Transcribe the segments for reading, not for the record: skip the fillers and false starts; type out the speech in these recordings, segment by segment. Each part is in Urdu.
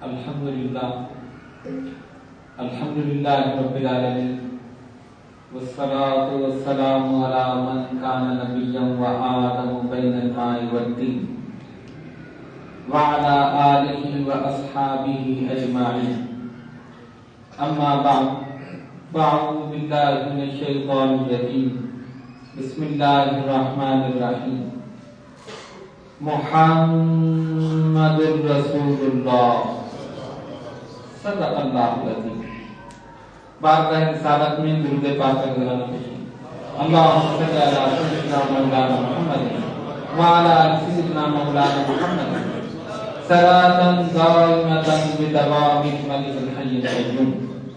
الحمدللہ رب العالمین والصلاة والسلام علی من کان نبیا وآدم بین الماء والطین وعلی آلہ واصحابہ اجمعین اما بعد فاعوذ باللہ من الشیطان الرجیم بسم اللہ الرحمن الرحیم محمد رسول اللہ صدق اللہ العظیم۔ بارگاہ رسالت میں درود پاک کا گزارا پیش اللہم صل علی سیدنا مولانا محمد وعلی آل سیدنا مولانا محمد صلاۃ دائمۃ بدوام الملک الحی القیوم۔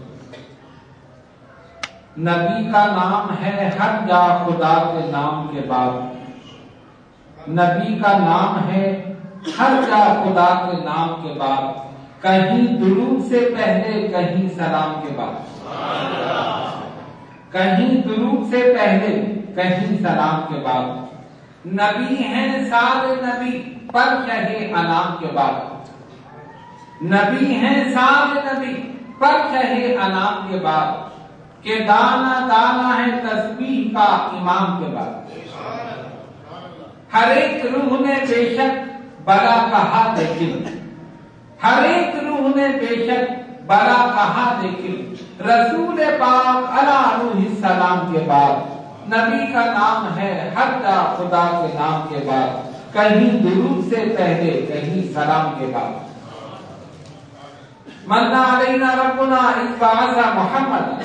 نبی کا نام ہے ہر جا خدا کے نام کے بعد، نبی کا نام ہے ہر جا خدا کے نام کے بعد، کہیں درود سے پہلے کہیں سلام کے بعد، کہیں درود سے پہلے کہیں سلام کے بعد، نبی ہیں سارے نبی پر کہے انام کے بعد، نبی ہیں سارے نبی پر کہے انام کے بعد، کہ دانا دانا ہے تسبیح کا امام کے بعد۔ ہر ایک روح نے بے شک بلا کہا لیکن، ہر ایک روح نے بے شک بلا کہا لیکن، رسول پاک علی روح السلام کے بعد، نبی کا نام ہے ہر جا خدا کے نام کے بعد، کہیں درود سے پہلے کہیں سلام کے بعد۔ من علینا ربنا اذ بعث محمد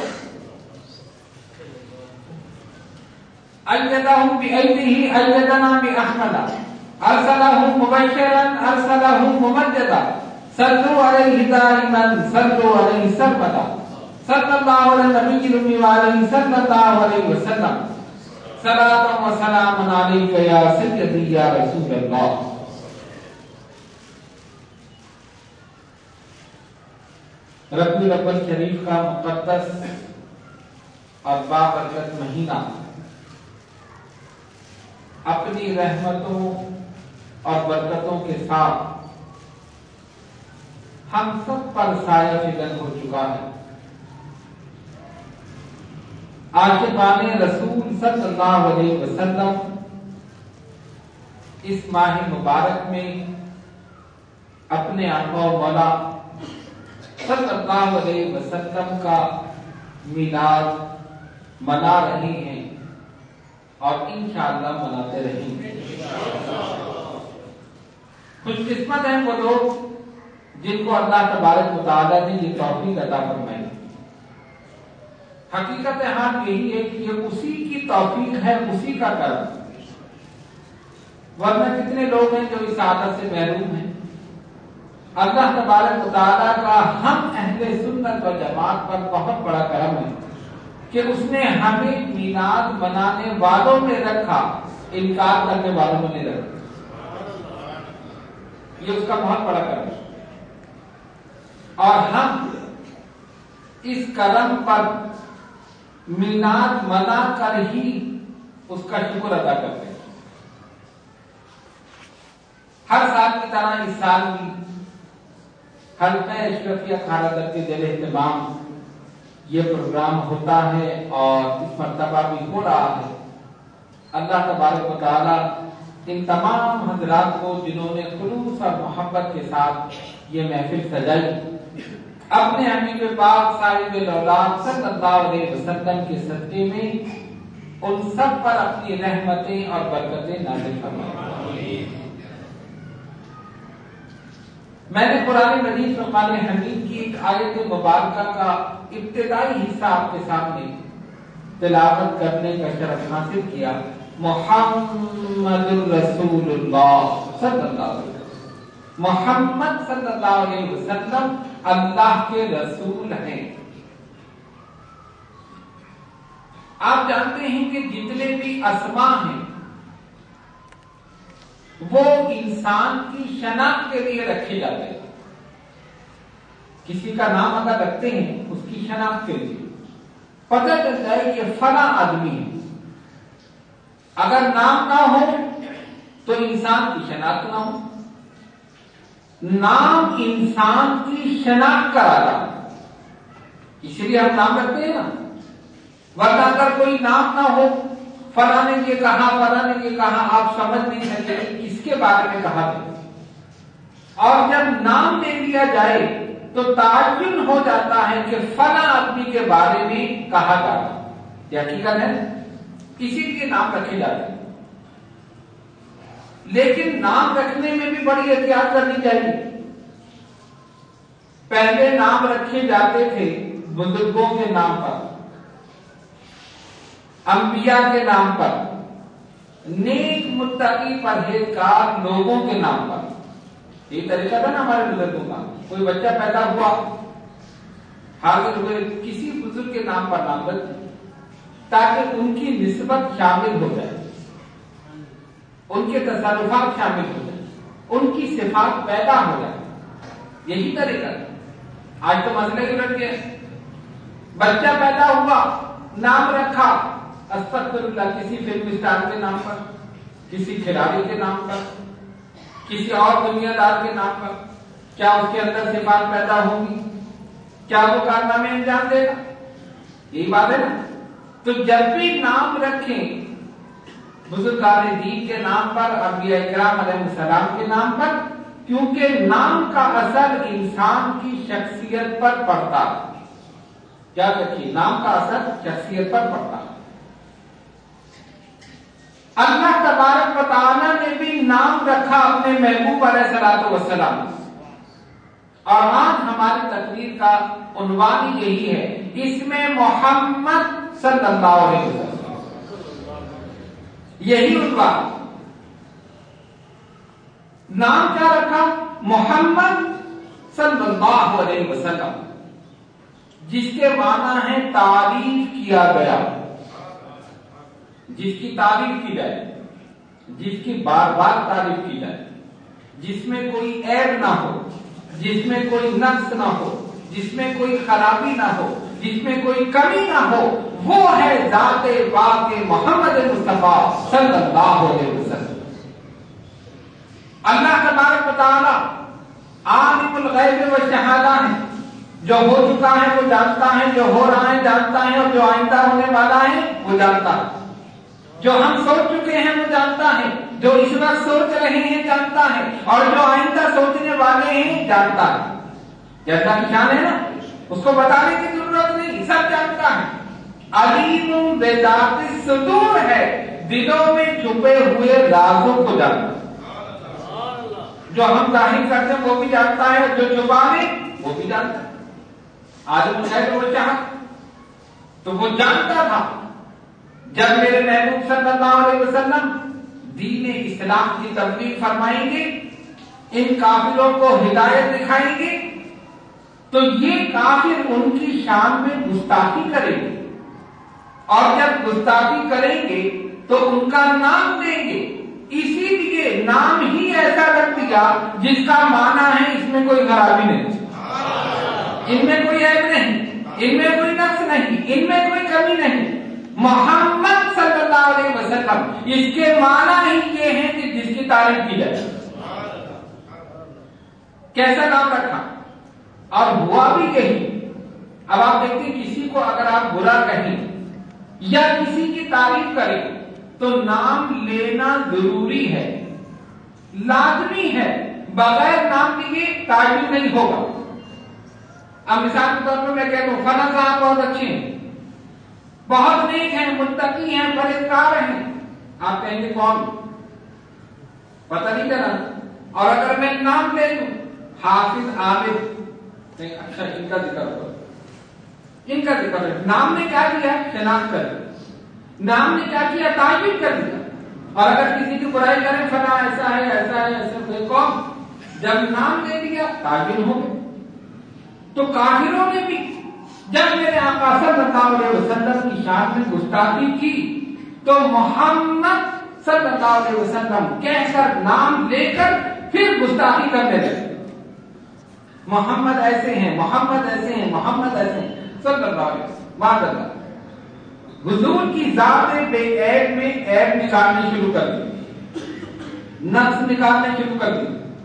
أيدهم بأيده أيدنا بأحمد أرسله مبشرا أرسله ممجدا صلوا عليه دائما صلوا عليه سرمدا صلى الله على النبي الأمي وعليه صلى الله عليه وسلم صلاة وسلام عليك يا سيدي يا رسول الله۔ ربیع الاول شریف کا مقدس اور بابرکت مہینہ اپنی رحمتوں اور برکتوں کے ساتھ ہم سب پر سایہ فکن ہو چکا ہے۔ عاشقان رسول صلی اللہ علیہ وسلم اس ماہ مبارک میں اپنے آقا و مولا صلی اللہ علیہ وسلم کا میلاد منا رہے ہیں اور انشاءاللہ مناتے رہیں گے۔ خوش قسمت ہیں وہ لوگ جن کو اللہ تبارک و تعالیٰ نے یہ توفیق عطا فرمائی۔ حقیقت حال یہی ہے کہ یہ اسی کی توفیق ہے، اسی کا کرم، ورنہ کتنے لوگ ہیں جو اس عادت سے محروم ہیں۔ اللہ تبارک و تعالیٰ کا ہم اہل سنت و جماعت پر بہت بڑا کرم ہے کہ اس نے ہمیں میلاد منانے والوں میں رکھا، انکار کرنے والوں میں نہیں رکھا۔ یہ اس کا بہت بڑا کرم ہے، اور ہم اس کرم پر میلاد منا کر ہی اس کا شکر ادا کرتے ہیں۔ ہر سال کی طرح اس سال بھی حلقہ اشرفیہ کھارا درتی دل اہتمام یہ پروگرام ہوتا ہے اور اس مرتبہ بھی ہو رہا ہے۔ اللہ تبارک و تعالیٰ ان تمام حضرات کو جنہوں نے خلوص اور محبت کے ساتھ یہ محفل سجائی، اپنے حبیب پاک صاحب الاولاد صلی اللہ علیہ وسلم کے صدقے میں ان سب پر اپنی رحمتیں اور برکتیں نازل فرمائے۔ میں نے قرآن مجید فرقان حمید کی ایک آیت مبارکہ کا ابتدائی حصہ آپ کے سامنے تلاوت کرنے کا شرف حاصل کیا۔ محمد رسول اللہ صلی اللہ علیہ وسلم، محمد صلی اللہ علیہ وسلم اللہ کے رسول ہیں۔ آپ جانتے ہیں کہ جتنے بھی اسماء ہیں وہ انسان کی شناخت کے لیے رکھے جاتے ہیں۔ کسی کا نام اگر رکھتے ہیں اس کی شناخت کے لیے پتہ چل جائے کہ فلاں آدمی ہے۔ اگر نام نہ ہو تو انسان کی شناخت نہ ہو۔ نام انسان کی شناخت کا آدھار، اس لیے ہم نام رکھتے ہیں نا، ورنہ اگر کوئی نام نہ ہو، فلاں نے یہ کہا، فلاں نے یہ کہا، آپ سمجھ نہیں سکتے کس کے بارے میں کہا تھا۔ اور جب نام دے دیا جائے تو تعین ہو جاتا ہے کہ فلاں آدمی کے بارے میں کہا جاتا ہے، یہ حقیقت ہے، اسی لیے نام رکھے جاتے ہیں۔ لیکن نام رکھنے میں بھی بڑی احتیاط کرنی چاہیے۔ پہلے نام رکھے جاتے تھے بزرگوں کے نام پر، انبیاء کے نام پر، نیک متقی پرہیزگار لوگوں کے نام پر۔ یہ طریقہ تھا نا ہمارے بزرگوں کا، کوئی بچہ پیدا ہوا، حاضر ہوئے، کسی بزرگ کے نام پر نام رکھتے تاکہ ان کی نسبت شامل ہو جائے، ان کے تصرفات شامل ہو جائے، ان کی صفات پیدا ہو جائے۔ یہی طریقہ ہے۔ آج تو مسئلہ ہی الٹ گیا، بچہ پیدا ہوا، نام رکھا استغفر اللہ کسی فلم اسٹار کے نام پر، کسی کھلاڑی کے نام پر، کسی اور دنیا دار کے نام پر۔ کیا اس کے اندر صفات پیدا ہوں گی؟ کیا وہ کارنامے انجام دے گا؟ یہی بات ہے نا۔ تو جب بھی نام رکھیں بزرگان دین کے نام پر، انبیاء کرام علیہ السلام کے نام پر، کیونکہ نام کا اثر انسان کی شخصیت پر پڑتا ہے۔ کیا دیکھیے، نام کا اثر شخصیت پر پڑتا ہے۔ اللہ تبارک و تعالیٰ نے بھی نام رکھا اپنے محبوب علیہ الصلوۃ والسلام، اور آج ہماری تقریر کا عنوان یہی ہے، اس میں محمد صلی اللہ علیہ وسلم، یہی عنوان۔ نام کیا رکھا؟ محمد صلی اللہ علیہ وسلم، جس کے معنی ہے تعریف کیا گیا، جس کی تعریف کی جائے، جس کی بار بار تعریف کی جائے، جس میں کوئی عیب نہ ہو، جس میں کوئی نقص نہ ہو، جس میں کوئی خرابی نہ ہو، جس میں کوئی کمی نہ ہو، وہ ہے ذات پاک محمد مصطفیٰ صلی اللہ علیہ وسلم۔ اللہ تبارک و تعالی عالم الغیب و شہادہ ہے، جو ہو چکا ہے وہ جانتا ہے، جو ہو رہا ہے جانتا ہے، اور جو آئندہ ہونے والا ہے وہ جانتا ہے، جو ہم سوچ چکے ہیں وہ جانتا ہے، جو اس وقت سوچ رہے ہیں جانتا ہے، اور جو آئندہ سوچنے والے ہیں جانتا ہے۔ جیسا کہ شان ہے نا، اس کو بتانے کی ضرورت نہیں، سب جانتا ہے۔ علیم بذات الصدور ہے، دلوں میں چھپے ہوئے رازوں کو جانتا ہے۔ جو ہم ظاہر کرتے ہیں وہ بھی جانتا ہے، جو چھپا ہے وہ بھی جانتا ہے۔ عالم الغیب و شہادہ، تو وہ جانتا تھا۔ جب میرے محبوب صلی اللہ علیہ وسلم دین اسلام کی تبلیغ فرمائیں گے، ان کافروں کو ہدایت دکھائیں گے، تو یہ کافر ان کی شان میں گستاخی کریں گے، اور جب گستاخی کریں گے تو ان کا نام دیں گے۔ اسی لیے نام ہی ایسا رکھ دیا جس کا معنی ہے اس میں کوئی خرابی نہیں، ان میں کوئی عیب نہیں، ان میں کوئی نقص نہیں، ان میں کوئی کمی نہیں۔ محمد صلی اللہ علیہ وسلم، اس کے معنی ہی یہ ہے کہ جس کی تعریف کی جائے۔ کیسا نام رکھا، اور ہوا بھی یہی۔ اب آپ دیکھتے ہیں کسی کو اگر آپ برا کہیں یا کسی کی تعریف کریں تو نام لینا ضروری ہے، لازمی ہے، بغیر نام لیے تعریف نہیں ہوگا۔ اب مثال کے طور پر میں کہتا ہوں فلاں صاحب بہت اچھے ہیں، بہت نیک ہیں، متقی ہیں، پرہیزگار ہیں، آپ کہیں گے کون؟ پتہ نہیں چلا۔ اور اگر میں نام لے لوں حافظ عابد، اچھا ان کا ذکر ہو، ان کا ذکر ہے، نام نے کیا کیا؟ شناخت کر دی، نام نے کیا کیا؟ تعین کر دیا۔ اور اگر کسی کی برائی کریں فلاں ایسا ہے ایسا ہے ایسا ہے، کون؟ جب نام دے دیا تعین ہو گئے۔ تو کافروں نے بھی جب میرے آقا صلی اللہ علیہ وسلم کی شان میں گستاخی کی تو محمد صلی اللہ علیہ وسلم کہہ کر نام لے کر پھر گستاخی کرنے لگے۔ محمد ایسے ہیں، محمد ایسے ہیں، محمد ایسے ہیں، صلی اللہ علیہ وسلم۔ معاذ اللہ، حضور کی ذات بے عیب میں عیب نکالنے شروع کر دی، نقص نکالنے شروع کر دی،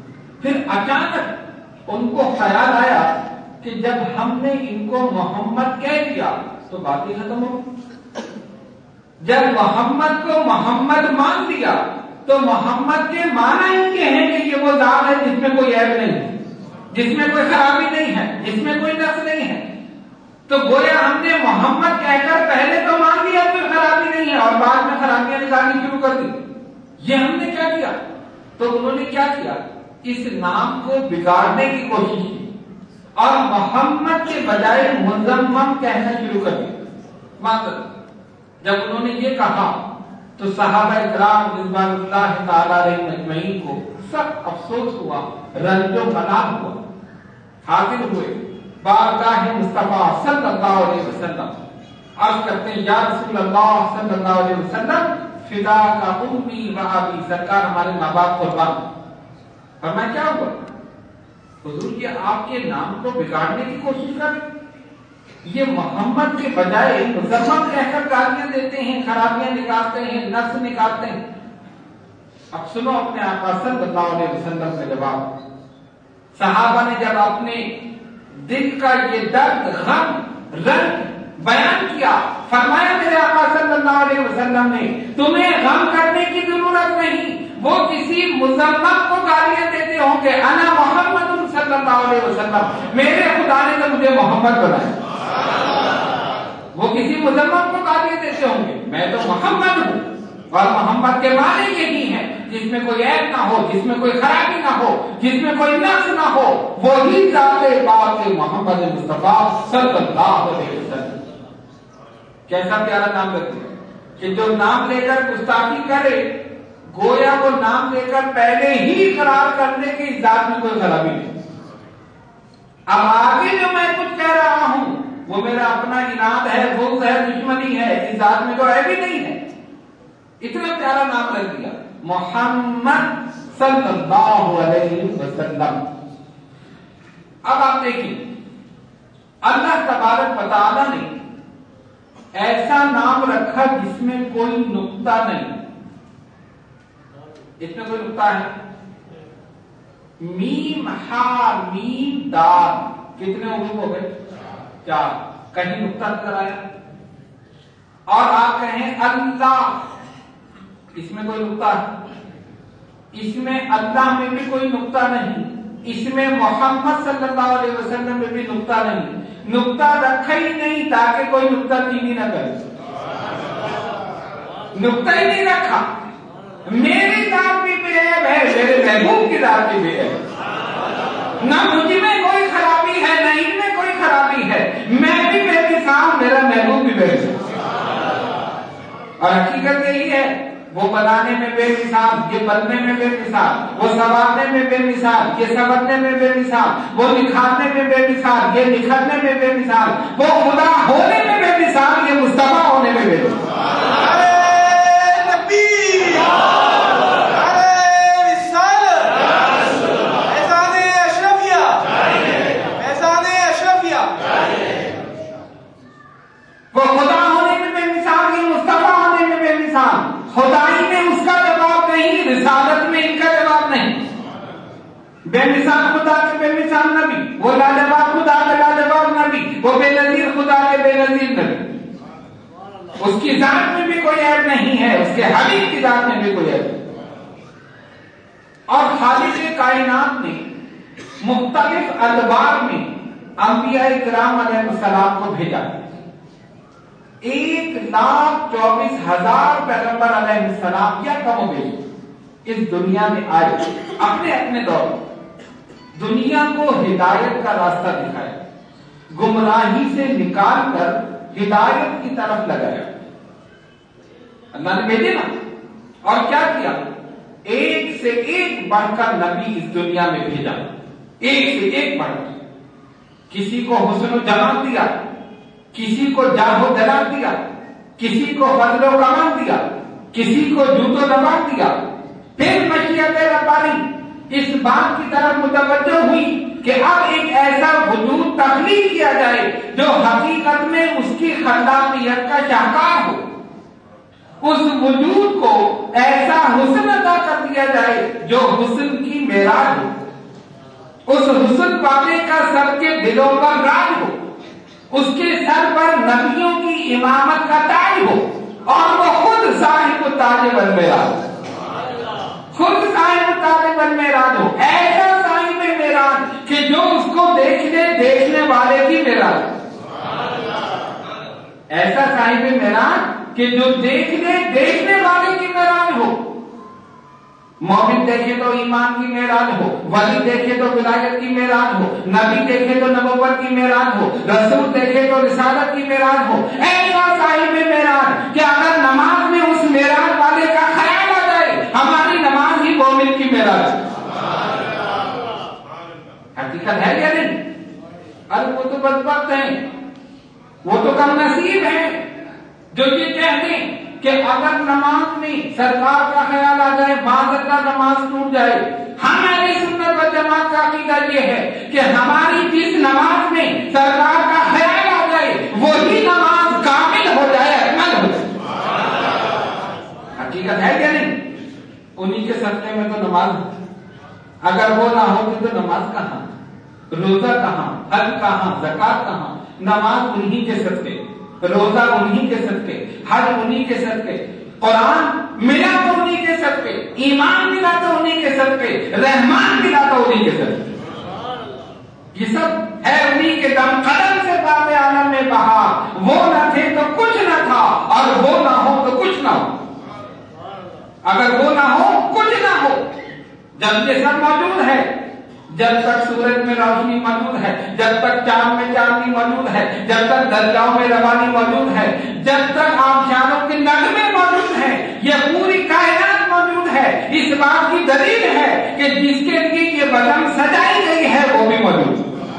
پھر اچانک ان کو خیال آیا کہ جب ہم نے ان کو محمد کہہ دیا تو بات ہی ختم ہو. جب محمد کو محمد مان دیا تو محمد کے معنی ان کے ہیں کہ یہ وہ ذات ہے جس میں کوئی عیب نہیں ہے، جس میں کوئی خرابی نہیں ہے، جس میں کوئی نقص نہیں ہے. تو گویا ہم نے محمد کہہ کر پہلے تو مان دیا کوئی خرابی نہیں ہے اور بعد میں خرابیاں نکالنی شروع کر دی. یہ ہم نے کیا کیا؟ تو انہوں نے کیا کیا؟ اس نام کو بگاڑنے کی کوشش کی اور محمد کے بجائے مزمم کہنا شروع کر دیا. جب انہوں نے یہ کہا تو صحابہ کرام رضوان اللہ تعالی علیہم اجمعین کو سخت افسوس ہوا، رنج و ملال ہوا. حاضر ہوئے بارگاہ مصطفیٰ صلی اللہ علیہ وسلم، عرض کرتے ہیں یا رسول اللہ صلی اللہ علیہ وسلم فدا کا امی و ابی، سرکار ہمارے ماں باپ قربان. فرمایا کیا ہوا؟ حضور یہ آپ کے نام کو بگاڑنے کی کوشش کر رہے، یہ محمد کے بجائے مزمم کہہ کر گالیاں دیتے ہیں، خرابیاں نکالتے ہیں، نقص نکالتے ہیں. اب سنو اپنے آقا صلی اللہ علیہ وسلم کا جواب. صحابہ نے جب اپنے دل کا یہ درد، غم، رنج بیان کیا، فرمایا میرے آقا صلی اللہ علیہ وسلم نے تمہیں غم کرنے کی ضرورت نہیں، وہ کسی مزمم کو گالیاں دیتے ہوں گے، انا محمد صلی اللہ علیہ وسلم، میرے خدا نے تو مجھے محمد بنایا. وہ کسی مزمم کو گالیاں دیتے ہوں گے، میں تو محمد ہوں. اور محمد کے معنی یہی ہے جس میں کوئی عیب نہ ہو، جس میں کوئی خرابی نہ ہو، جس میں کوئی نقص نہ ہو، وہی ذات پاک محمد مصطفیٰ صلی اللہ علیہ وسلم. کیسا پیارا نام رکھتے ہیں کہ جو نام لے کر گستاخی کرے گویا وہ نام لے کر پہلے ہی قرار کرنے کی اس ذات میں کوئی خرابی نہیں. اب آگے جو میں کچھ کہہ رہا ہوں وہ میرا اپنا اناد ہے، بغض ہے، دشمنی ہے، اس ذات میں تو عیب ہی نہیں ہے. اتنا پیارا نام رکھ دیا محمد صلی اللہ علیہ وسلم. اب آپ دیکھیں اللہ تبارک و تعالی نے ایسا نام رکھا جس میں کوئی نقطہ نہیں. اس میں کوئی نقطہ ہے؟ میم ہا میم دال، کتنے حروف ہو گئے؟ 4. کہیں نقطہ نظر آیا؟ اور آپ کہیں اللہ، اس میں کوئی نقطہ ہے؟ اس میں اللہ میں بھی کوئی نقطہ نہیں، اس میں محمد صلی اللہ علیہ وسلم میں بھی نقطہ نہیں. نقطہ رکھا ہی نہیں تاکہ کوئی نقطہ چینی نہ کرے. نقطہ ہی نہیں رکھا. میری ذات بھی بے عیب ہے، میرے محبوب کی ذات بھی بے عیب. نہ مجھ میں کوئی خرابی ہے، نہ ان میں کوئی خرابی ہے. میں بھی بے مثال، میرا محبوب بھی بے مثال. اور حقیقت یہی ہے، وہ بنانے میں بے مثال، یہ بننے میں بے مثال، وہ سنوارنے میں بے مثال، یہ سنورنے میں بے مثال، وہ نکھارنے میں بے مثال، یہ نکھرنے میں بے مثال، وہ خدا ہونے میں بے مثال، یہ مصطفیٰ ہونے میں بے مثال. وہ خدا ہونے میں بے مثال، یہ مصطفیٰ ہونے میں بے مثال. خدائی میں اس کا جواب نہیں، رسالت میں ان کا جواب نہیں. بے مثال خدا کے بے مثال نبی، وہ لاجواب خدا کے لاجواب نبی، وہ بے نظیر خدا کے بے نظیر نبی. اس کی ذات میں بھی کوئی عیب نہیں ہے، اس کے حبیب کی ذات میں بھی کوئی عیب نہیں. اور خالق کائنات نے مختلف ادوار میں انبیاء کرام علیہ السلام کو بھیجا. 1,24,000 پیغمبر علیہ السلام یا کم و بیش اس دنیا میں آئے، اپنے اپنے دور دنیا کو ہدایت کا راستہ دکھایا، گمراہی سے نکال کر ہدایت کی طرف لگایا. اللہ نے بھیجے نا. اور کیا کیا؟ ایک سے ایک بڑھ کر نبی اس دنیا میں بھیجا، ایک سے ایک بڑھ کر. کسی کو حسن و جمال دیا، کسی کو جاہ و جلال دیا، کسی کو فضل و کمال دیا، کسی کو جوت و نبات دیا. پھر مشیت ربانی اس بات کی طرف متوجہ ہوئی کہ اب ایک ایسا وجود تخلیق کیا جائے جو حقیقت میں اس کی خلاقیت کا شاہکار ہو. اس وجود کو ایسا حسن عطا کر دیا جائے جو حسن کی معراج ہو. उस हुस्न वाले का सबके दिलों पर राज हो, उसके सर पर नबियों की इमामत का ताज हो, और वो खुद साहिब ताज वल मेराज, खुद साहिब ताज वल मेराज हो। ऐसा साहिब मेराज कि जो उसको देखने वाले की मेराज, ऐसा साहिब मेराज कि जो देखने वाले की मेराज हो। मोमिन देखे तो ईमान की मेराज हो, वली देखे तो विलायत की मेराज हो, नबी देखे तो नबुव्वत की मेराज हो, रसूल देखे तो रिसालत की मेराज हो। ऐसा साहिब मेराज कि अगर नमाज में उस मेराज वाले का ख्याल आ जाए, हमारी नमाज ही मोमिन की मेराज। हकीकत है या नहीं? अरे वो तो बदबख्त हैं, वो तो कम नसीब है जो ये कहते कि अगर नमाज में सरकार का ख्याल आ जाए, बाज़ नमाज टूट जाए। हमारे सुन्नत व जमात का अकीदा ये है कि हमारी जिस नमाज में सरकार का ख्याल आ जाए वही नमाज कामिल हो जाए, अकमल हो जाए। हकीकत है क्या नहीं? उन्हीं के सदक़े में तो नमाज, अगर वो ना होती तो नमाज कहाँ, रोजा कहाँ, हज कहाँ, ज़कात कहाँ? नमाज उन्हीं के सदक़े, रोजा उन्हीं के सदक़े, हज उन्हीं के सदक़े, कुरान मिला तो उन्हीं के सदक़े, ईमान मिला तो उन्हीं के सदक़े, रहमान मिला तो उन्हीं के सदक़े। ये सब है उन्हीं के दम कदम से बाबे आलम में बहा। वो न थे तो कुछ न था, और वो ना हो तो कुछ ना हो। अगर वो ना हो कुछ ना हो। जब ये सब मौजूद है, जब तक सूरज में रोशनी मौजूद है, जब तक चांद में चांदनी मौजूद है, जब तक दरियाओं में रवानी मौजूद है, जब तक आबशारों के नगमे मौजूद है, ये पूरी कायनात मौजूद है। इस बात की दलील है कि जिसके लिए ये बदम सजाई गई है वो भी मौजूद,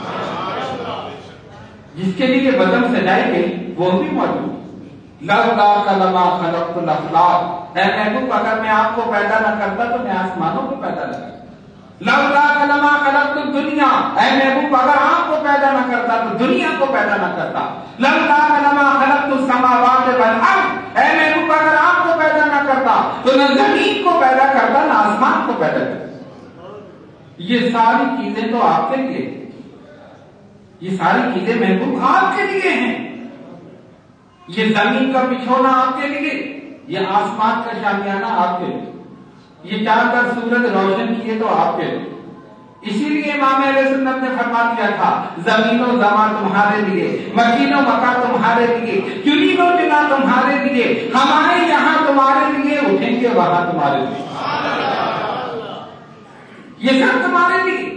जिसके लिए ये बदम सजाई गई वो भी मौजूद। लौला कलमा खलक़तुल अफ़लाक, ऐ महबूब अगर मैं आपको पैदा न करता तो मैं आसमानों को पैदा न करता। लौला कलमा खलक़तुद दुनिया, ऐ महबूब अगर आपको पैदा न करता तो दुनिया को पैदा न करता। लौला कलमा खलक़तुस समावाति वल अर्ज़, ऐ महबूब अगर आपको पैदा न करता तो न जमीन को पैदा करता न आसमान को पैदा करता। ये सारी चीजें तो आपके लिए, ये सारी चीजें महबूब आपके लिए हैं। ये जमीन का बिछोना आपके लिए, ये आसमान का शामियाना आपके लिए, ये चांद और सूरज रोशन किए तो आपके लिए। इसीलिए इमाम अहले सुन्नत ने फरमा दिया था, जमीनो जमा तुम्हारे लिए, मकीनो मका तुम्हारे लिए, जुनीनो जुना तुम्हारे लिए, हमारे यहाँ तुम्हारे लिए, उठेंगे वहां तुम्हारे लिए, ये सब तुम्हारे लिए।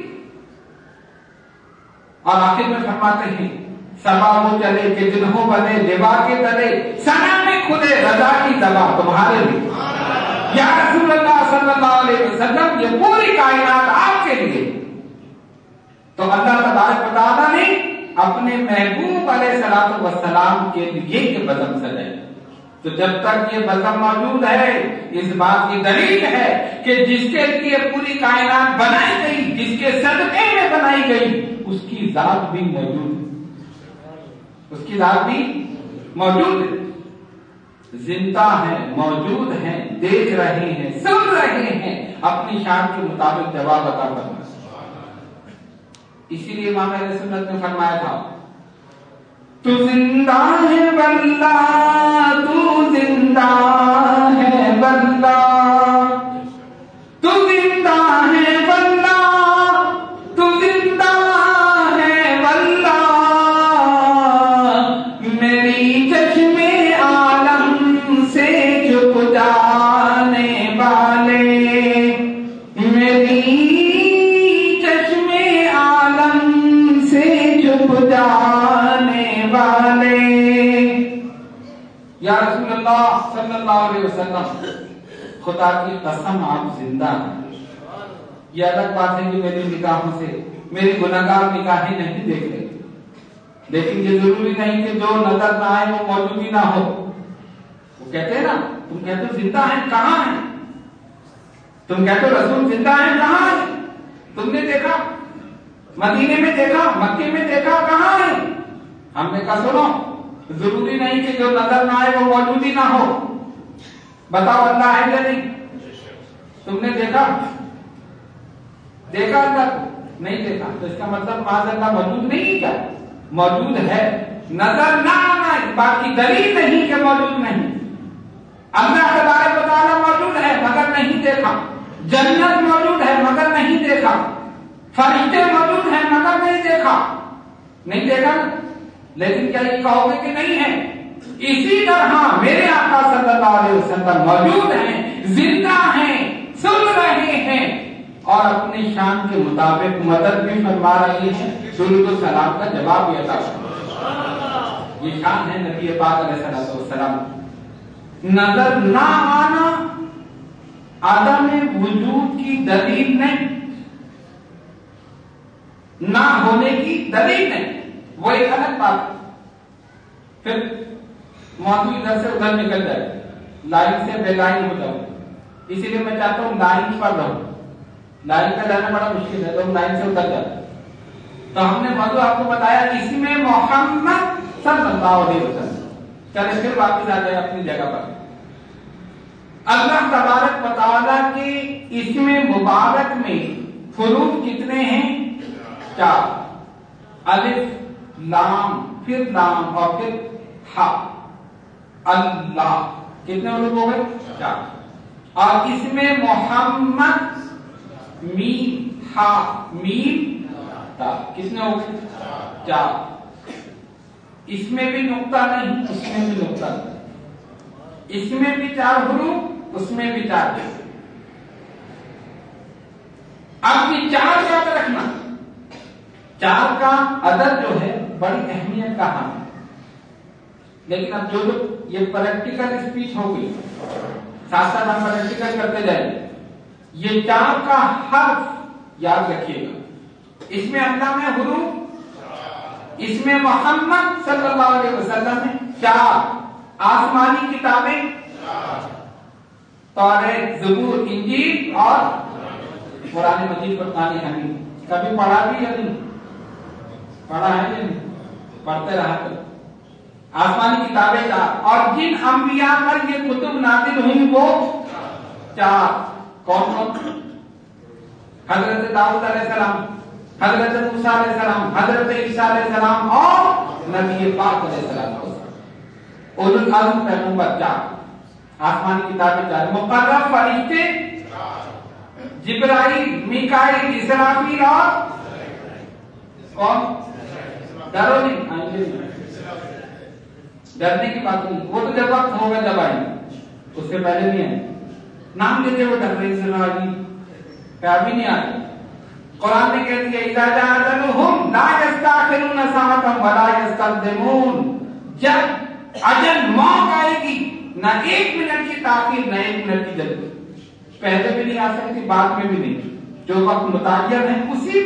और आखिर में फरमाते हैं, सबा वो चले कि जिन्हों बने लिबा के तले, सना में खुदे रजा की दवा तुम्हारे लिए। या रसूल अल्लाह सल्लल्लाहु अलैहि वसल्लम, ये पूरी कायनात आपके लिए। तो अल्लाह तबारक व तआला ने अपने महबूब अलैहिस्सलातु वस्सलाम के लिए ये बज़म सजाई। तो जब तक ये बज़म मौजूद है, इस बात की दलील है कि जिसके लिए पूरी कायनात बनाई गई, जिसके सदक़े में बनाई गई, उसकी जात भी मौजूद है, उसकी जात भी मौजूद है, जिंदा है, मौजूद है, देख रहे हैं, सुन रहे हैं, अपनी शान के मुताबिक जवाब अता करना। इसीलिए इमाम अहले सुन्नत ने फरमाया था, तू जिंदा है बल्ला, तू जिंदा है बल्ला, तू जिंदा है बल्ला, तू जिंदा है बल्ला, मेरी चश्मे आलम से छुप जाने वाले, मेरी चश्मे आलम से छुप जाने वाले। या रसूल अल्लाह सल्लल्लाहु अलैहि वसल्लम, खुदा की कसम आप जिंदा हैं। ये अलग बात है कि मेरी निगाहों से मेरी गुनाहगार निगाहें नहीं देख रही, लेकिन ये जरूरी नहीं कि जो नजर ना आए वो मौजूद ही ना हो। वो कहते हैं ना, तुम कहते हो जिंदा है, कहाँ है? तुम कहते हो रसूल जिंदा है, कहाँ है? तुमने देखा? मदीने में देखा, मक्के में देखा, कहाँ है? हमने कहा सुनो, जरूरी नहीं कि जो नजर ना आए वो मौजूद ही ना हो। बताओ अल्लाह है या नहीं? तुमने देखा? देखा अल्लाह को? نہیں دیکھا، تو اس کا مطلب معاذ اللہ موجود نہیں، کیا موجود ہے؟ نظر نہ آنا اس بات کی دلیل نہیں کہ موجود نہیں۔ اللہ تبارک و تعالیٰ موجود ہے مگر نہیں دیکھا، جنت موجود ہے مگر نہیں دیکھا، فرشتے موجود ہیں مگر نہیں دیکھا، نہیں دیکھا نا؟ لیکن کیا یہ کہو گے کہ نہیں ہے؟ اسی طرح میرے آقا صلی اللہ علیہ وسلم موجود ہیں، زندہ ہیں، سن رہے ہیں، اور اپنی شان کے مطابق مدد بھی فرما رہی ہے، درود و سلام کا جواب بھی عطا فرما رہی ہے۔ یہ شان ہے نبی پاک علیہ السلام۔ نظر نہ آنا عدم وجود کی دلیل نہیں، نہ ہونے کی دلیل نہیں، وہ ایک الگ بات ہے۔ پھر موضوع ادھر سے ادھر نکل جائے، لائن سے بے لائن ہو جاؤ، اسی لیے میں چاہتا ہوں لائن پر رہو، لائن پہ جانا بڑا مشکل ہے، تو لائن سے ادھر جاتے۔ تو ہم نے موضوع آپ کو بتایا اس میں محمد صلی اللہ علیہ وسلم، چلے پھر واپس آ جائے اپنی جگہ پر۔ اللہ تبارک و تعالیٰ کے اسم مبارک میں حروف کتنے ہیں؟ 4، الف لام پھر لام اور پھر ہا، اللہ، کتنے حروف ہو گئے؟ 4۔ اور اس میں محمد میم ہا میم تا، کتنے ہو گئے؟ 4۔ اس میں بھی نقطہ نہیں، اس میں بھی نقطہ نہیں، اس میں بھی 4 حروف، اس میں بھی 4 حروف۔ اب یہ 4 یاد رکھنا، 4 کا عدد جو ہے بڑی اہمیت کا حامل ہے، لیکن اب جو یہ پریکٹیکل اسپیچ ہو گئی، ساتھ ساتھ ہم پریکٹیکل کرتے جائیں گے۔ یہ 4 کا حرف یاد رکھیے گا، اس میں اللہ میں حروف، اس میں محمد صلی اللہ علیہ وسلم میں 4، آسمانی کتابیں توریت، زبور، انجیل اور قرآن مجید، قرآن حمید۔ کبھی پڑھا بھی یا نہیں؟ پڑھا ہے یا نہیں؟ پڑھتے رہا کرو۔ آسمانی کتابیں 4، اور جن انبیاء پر یہ کتب نازل ہوئی وہ 4، کون کون؟ حضرت داؤد علیہ السلام، حضرت موسیٰ علیہ السلام، حضرت عیسیٰ علیہ السلام اور نبی پاک علیہ السلام۔ اولو العزم پیغمبر 4، آسمانی کتابیں 4، مقرب فرشتے جبرائیل، میکائیل، اسرافیل اور کون؟ ڈرو نہیں، ڈرنے کی بات نہیں، وہ تو جب وقت ہوگا جب آئیں، اس سے پہلے نہیں آئیں۔ نام لیتے وہ ڈر رہے اسرائیل کیا بھی نہیں آتے۔ قرآن نے کہہ دیا اذا جاء اجلهم لا يستأخرون ساعة ولا يستقدمون، جب اجل موت آئے گی نہ 1 منٹ کی تاخیر نہ 1 منٹ کی جلدی، پہلے بھی نہیں آ سکتی بعد میں بھی نہیں، جو وقت متعین ہے اسی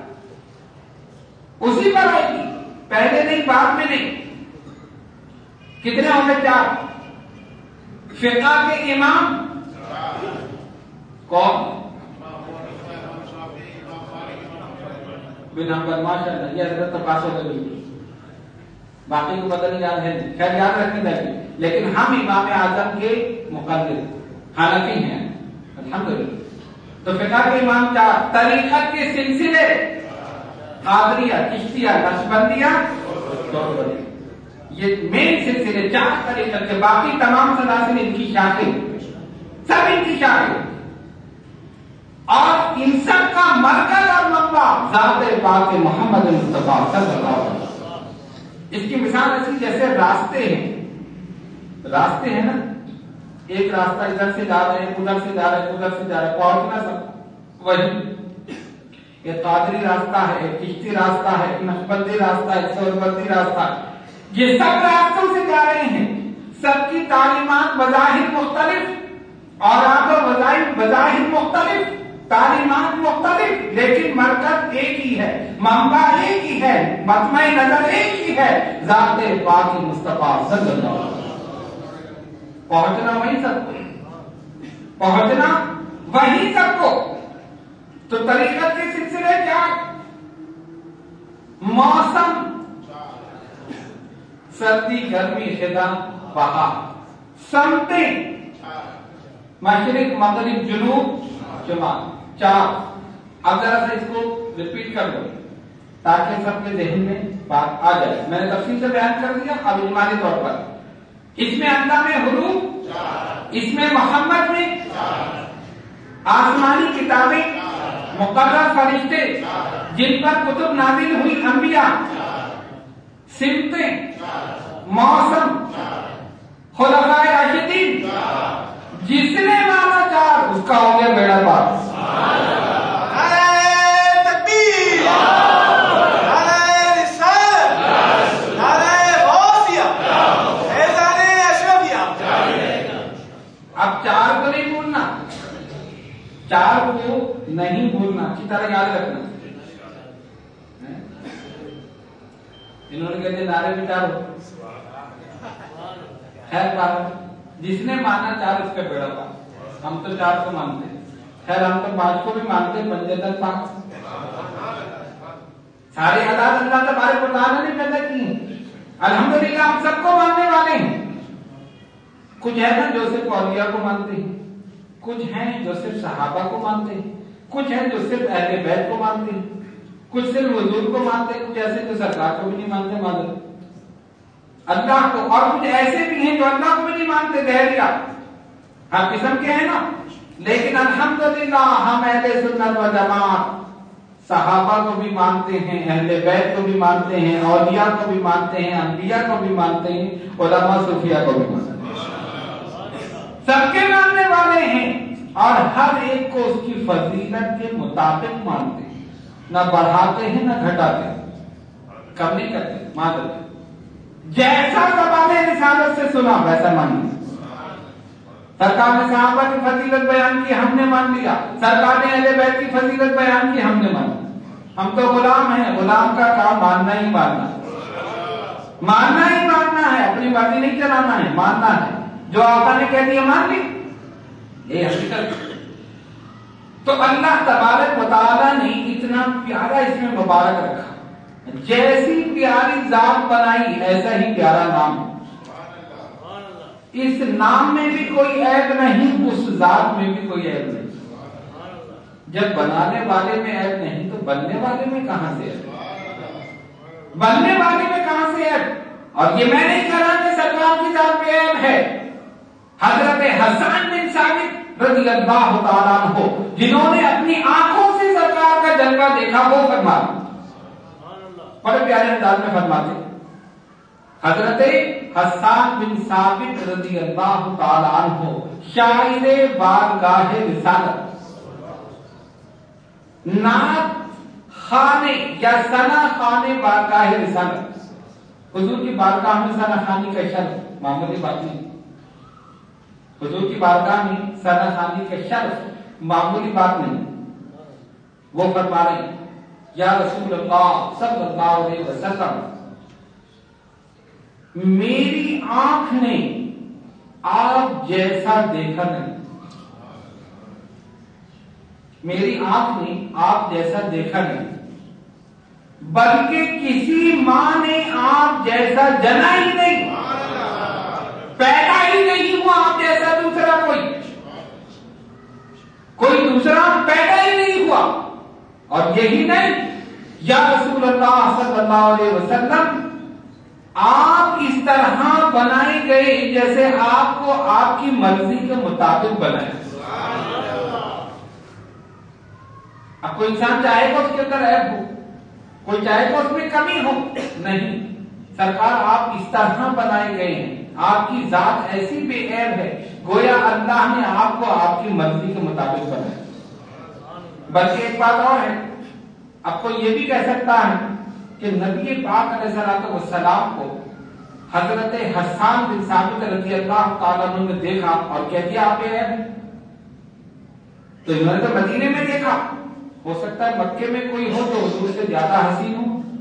پر آئے گی، پہلے نہیں بعد میں نہیں۔ کتنے ہوں گے؟ 4۔ فقہ کے امام کون؟ بن حنبل، ماشاء اللہ، یہ حضرت عباس رضی، باقی کو پتہ نہیں یاد ہے، خیر یاد رکھنے چاہیے، لیکن ہم امام اعظم کے مقلد حنفی ہیں الحمدللہ۔ تو فقہ کے امام 4، طریقت کے سلسلے قادریہ، چشتیہ، نقشبندیہ، دیوبندیہ، یہ مین سلسلے 4 طریقت کے، باقی تمام سلاسل ان کی شاخیں، سب ان کی شاخیں، اور ان سب کا مرکز اور منبع ذات پاک محمد مصطفیٰ صلی اللہ علیہ وسلم۔ اس کی مثال ایسی جیسے راستے ہیں نا، ایک راستہ ادھر سے جا رہے ہیں، ادھر سے جا رہے ہیں، ادھر سے جا رہے ہیں، پہنچ نہ سکتا، وہی ایک قادری راستہ ہے، ایک چشتی راستہ ہے، ایک نقشبندی راستہ ہے، ایک سوربندی راستہ ہے، یہ سب راستوں سے جا رہے ہیں، سب کی تعلیمات بظاہر مختلف اور آپ وظائف بظاہر مختلف، تعلیمات مختلف، لیکن مرکز ایک ہی ہے، منبع ایک ہی ہے، مطمع نظر ایک ہی ہے، ذات پاک مصطفیٰ صلی اللہ علیہ وسلم۔ پہنچنا وہی سب کو، پہنچنا وہی سب کو۔ تو طریقت کے سلسلے کیا؟ موسم، سردی، گرمی، خزاں، بہار، سمتیں، مشرق، مغرب، جنوب، شمال، 4۔ اب ذرا سے اس کو ریپیٹ کر دو تاکہ سب کے ذہن میں بات آ جائے. میں نے تفصیل سے بیان کر دیا. اب اجمالی طور پر اس میں اللہ میں حروف 4، اس میں محمد میں 4، آسمانی کتابیں، مقرر فرشتے جن پر کتب نازل ہوئی، انبیاء، سمتیں، موسم، خلفائے راشدین. جس نے مانا 4 اس کا ہو گیا بیڑا پار. اب 4 کو نہیں بھولنا، 4 کو نہیں بھولنا، اچھی طرح یاد رکھنا. انہوں نے کہتے نعرے بھی 4 ہو. خیر بات، جس نے مانا 4 اس کا بیڑا پار. ہم تو 4 کو مانتے ہیں. خیر ہم تو 5 کو بھی مانتے ہیں. پنجتن 5 سارے عداد اللہ تبارک و تعالیٰ نے پیدا کی ہیں. الحمدللہ ہم سب کو ماننے والے ہیں. کچھ ہے نا جو صرف اولیاء کو مانتے ہیں، کچھ ہیں جو صرف صحابہ کو مانتے ہیں، کچھ ہیں جو صرف اہل بیت کو مانتے ہیں، کچھ صرف حضور کو مانتے ہیں، کچھ ایسے جو سرکار کو بھی نہیں مانتے معذرت اللہ کو، اور کچھ ایسے بھی ہیں جو اللہ کو بھی نہیں مانتے. دہریہ ہر قسم کے ہیں نا. لیکن الحمدللہ ہم اہل سنت و جماعت صحابہ کو بھی مانتے ہیں، اہل بیت کو بھی مانتے ہیں، اولیاء کو بھی مانتے ہیں، انبیاء کو بھی مانتے ہیں، علماء صوفیاء کو بھی مانتے ہیں. سب کے ماننے والے ہیں اور ہر ایک کو اس کی فضیلت کے مطابق مانتے ہیں. نہ بڑھاتے ہیں نہ گھٹاتے ہیں، کم نہیں کرتے. معذرت جیسا زبان رسالت سے سنا ویسا مان لیا. سرکار نے صحابہ کی فضیلت بیان کی، ہم نے مان لیا. سرکار نے اہل بیت کی فضیلت بیان کی، ہم نے مان لیا. ہم تو غلام ہیں. غلام کا کام ماننا ہی ماننا ہے، ماننا ہی ماننا ہے. اپنی مرضی نہیں چلانا ہے، ماننا ہے. جو آقا نے کہہ دیا مان لی، یہ حقیقت. تو اللہ تبارک و تعالیٰ نے اتنا پیارا اس میں مبارک رکھا. جیسی پیاری ذات بنائی ایسا ہی پیارا نام. اس نام میں بھی کوئی عیب نہیں، اس ذات میں بھی کوئی عیب نہیں. جب بنانے والے میں عیب نہیں تو بننے والے میں کہاں سے عیب؟ بننے والے میں کہاں سے عیب؟ اور یہ میں نہیں کہا کہ سرکار کی ذات میں عیب ہے. حضرت حسان بن ثابت رضی اللہ تعالیٰ عنہ جنہوں نے اپنی آنکھوں سے سرکار کا جلوہ دیکھا وہ فرماتے بڑے پیارے انداز میں فرماتے. حضرت حسان بن ثابت رضی اللہ تعالیٰ عنہ شاعر بارگاہ رسالت، نعت خانے یا ثنا خانے بارگاہ رسالت. حضور کی بارگاہ میں ثنا خانی کا شرف معمولی بات نہیں. حضور کی بارگاہ میں ثنا خانی کا شرف معمولی بات نہیں. وہ فرما رہے ہیں یا رسول اللہ صلی اللہ علیہ وسلم، میری آنکھ نے آپ جیسا دیکھا نہیں، میری آنکھ نے آپ جیسا دیکھا نہیں، بلکہ کسی ماں نے آپ جیسا جنا ہی نہیں، پیدا ہی نہیں ہوا آپ جیسا دوسرا کوئی دوسرا پیدا ہی نہیں ہوا. اور یہی نہیں، یا رسول اللہ صلی اللہ علیہ وسلم آپ اس طرح بنائے گئے جیسے آپ کو آپ کی مرضی کے مطابق بنائے. اب کوئی انسان چاہے گا اس کے اندر عیب ہو، کوئی چاہے گا اس میں کمی ہو، نہیں. سرکار آپ اس طرح بنائے گئے ہیں، آپ کی ذات ایسی بے عیب ہے گویا اللہ نے آپ کو آپ کی مرضی کے مطابق بنایا. بلکہ ایک بات اور ہے، اب کوئی یہ بھی کہہ سکتا ہے کہ نبی پاک علیہ الصلوۃ والسلام کو حضرت حسان بن ثابت رضی اللہ تعالیٰ عنہ نے دیکھا اور کہہ دیا آپ بے عیب ہیں. تو انہوں نے تو مدینے میں دیکھا، ہو سکتا ہے مکے میں کوئی ہو تو حضور سے زیادہ حسین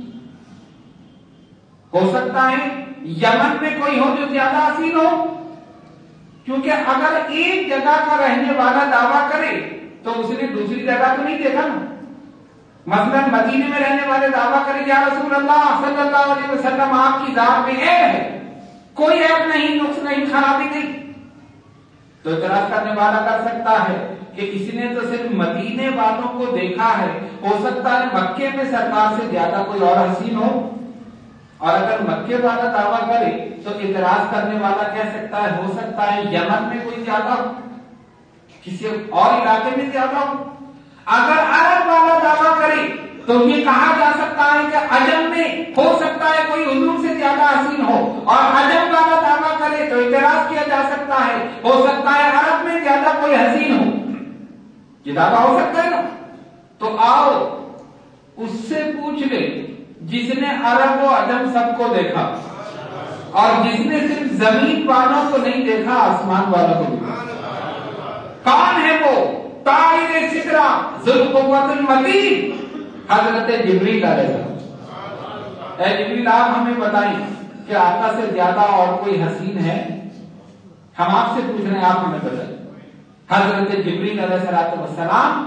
ہو سکتا ہے یمن میں کوئی ہو جو زیادہ حسین ہو. کیونکہ اگر ایک جگہ کا رہنے والا دعویٰ کرے تو اس نے دوسری جگہ تو نہیں دیکھا نا. مثلا مدینے میں رہنے والے دعویٰ کرے یا رسول اللہ صلی اللہ علیہ وسلم آپ کی ذات میں عیب ہے، کوئی عیب نہیں، نقص نہیں، خرابی نہیں. تو اعتراض کرنے والا کر سکتا ہے کہ اس نے تو صرف مدینے والوں کو دیکھا ہے، ہو سکتا ہے مکے میں سرکار سے زیادہ کوئی اور حسین ہو، اور اگر مکے والا دعویٰ کرے تو اعتراض کرنے والا کہہ سکتا ہے ہو سکتا ہے یمن میں کوئی زیادہ ہو، کسی اور علاقے میں زیادہ ہو۔ اگر عرب والا دعویٰ کرے تو یہ کہا جا سکتا ہے کہ عجم میں ہو سکتا ہے کوئی حضور سے زیادہ حسین ہو، اور عجم والا دعویٰ کرے تو اعتراض کیا جا سکتا ہے ہو سکتا ہے عرب میں زیادہ کوئی حسین ہو، یہ دعویٰ ہو سکتا ہے نا۔ تو آؤ اس سے پوچھ لے جس نے عرب و عجم سب کو دیکھا، اور جس نے صرف زمین والوں کو نہیں دیکھا آسمان والوں کو دیکھا، کون ہے وہ؟ طائر سدرہ ذو القوۃ المتین، حضرت جبریل علیہ السلام۔ اے جبریل آپ ہمیں بتائیں کہ آقا سے زیادہ اور کوئی حسین ہے؟ ہم آپ سے پوچھ رہے ہیں، آپ ہمیں بتائیں۔ حضرت جبریل علیہ السلام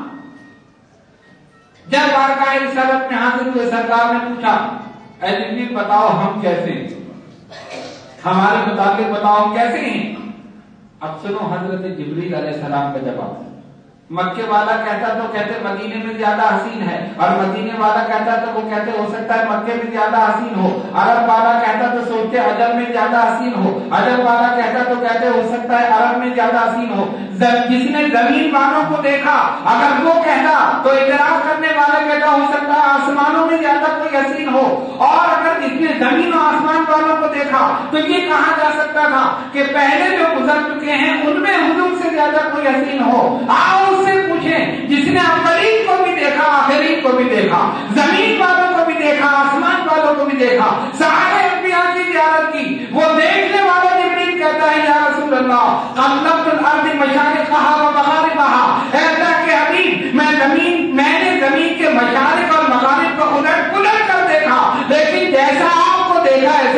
جب بارگاہ رسالت میں حاضر ہوئے، سرکار نے پوچھا اے جبریل بتاؤ ہم کیسے ہیں، ہمارے متعلق بتاؤ ہم کیسے ہیں۔ اب سنو حضرت جبریل علیہ السلام کا جواب۔ مکے والا کہتا تو کہتے مدینے میں زیادہ حسین ہے، اور مدینے والا کہتا تو وہ کہتے ہو سکتا ہے مکے میں زیادہ حسین ہو، عرب والا کہتا تو سوچتے عجم میں زیادہ حسین ہو، عجم والا کہتا تو کہتے ہو سکتا ہے عرب میں زیادہ حسین ہو۔ جس نے زمین والوں کو دیکھا اگر وہ کہتا تو اعتراض کرنے والا کہتا ہو سکتا ہے آسمانوں میں زیادہ کوئی حسین ہو، اور اگر جس نے زمین و آسمان والوں کو دیکھا تو یہ کہا جا سکتا تھا کہ پہلے جو گزر چکے ہیں ان میں حضور سے زیادہ کوئی حسین ہو۔ آؤ اس سے پوچھیں جس نے اولین کو بھی دیکھا آخرین کو بھی دیکھا، زمین والوں کو بھی دیکھا آسمان والوں کو بھی دیکھا، سارے انبیاء کی زیارت کی، وہ دیکھنے والا جبریل کہتا ہے یا رسول اللہ قلبت الارض مشارقها ومغاربها، اے اللہ کے حبیب میں نے زمین کے مشارق اور مغارب کو الٹ پلٹ کر دیکھا، لیکن جیسا آپ کو دیکھا ایسے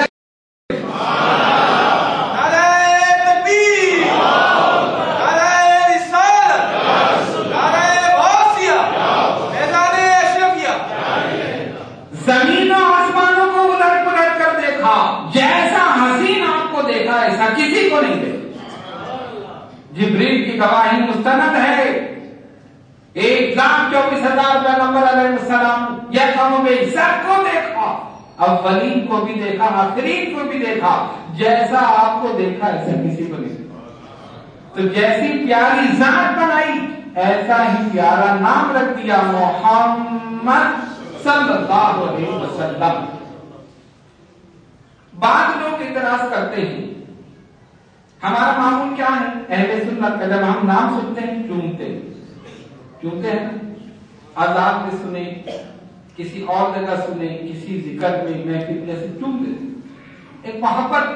زمین و آسمانوں کو الٹ پلٹ کر دیکھا، جیسا حسین آپ کو دیکھا ایسا کسی کو نہیں دیکھا۔ جبریل کی گواہی مستند ہے، 1,24,000 پیغمبر علیہ السلام یا قوم میں سب کو دیکھا، اولین کو بھی دیکھا آخرین کو بھی دیکھا، جیسا آپ کو دیکھا ایسا کسی کو نہیں دیکھا۔ تو جیسی پیاری ذات بنائی ایسا ہی پیارا نام رکھ دیا محمد صلی اللہ علیہ وسلم۔ بعض لوگ اعتراض کرتے ہیں، ہمارا معمول کیا ہے اہل سنت کا، جب ہم نام سنتے ہیں چومتے ہیں، آزاد میں سنے، کسی اور جگہ سنے، کسی ذکر میں محفل جیسے چوم دیتے، ایک محبت۔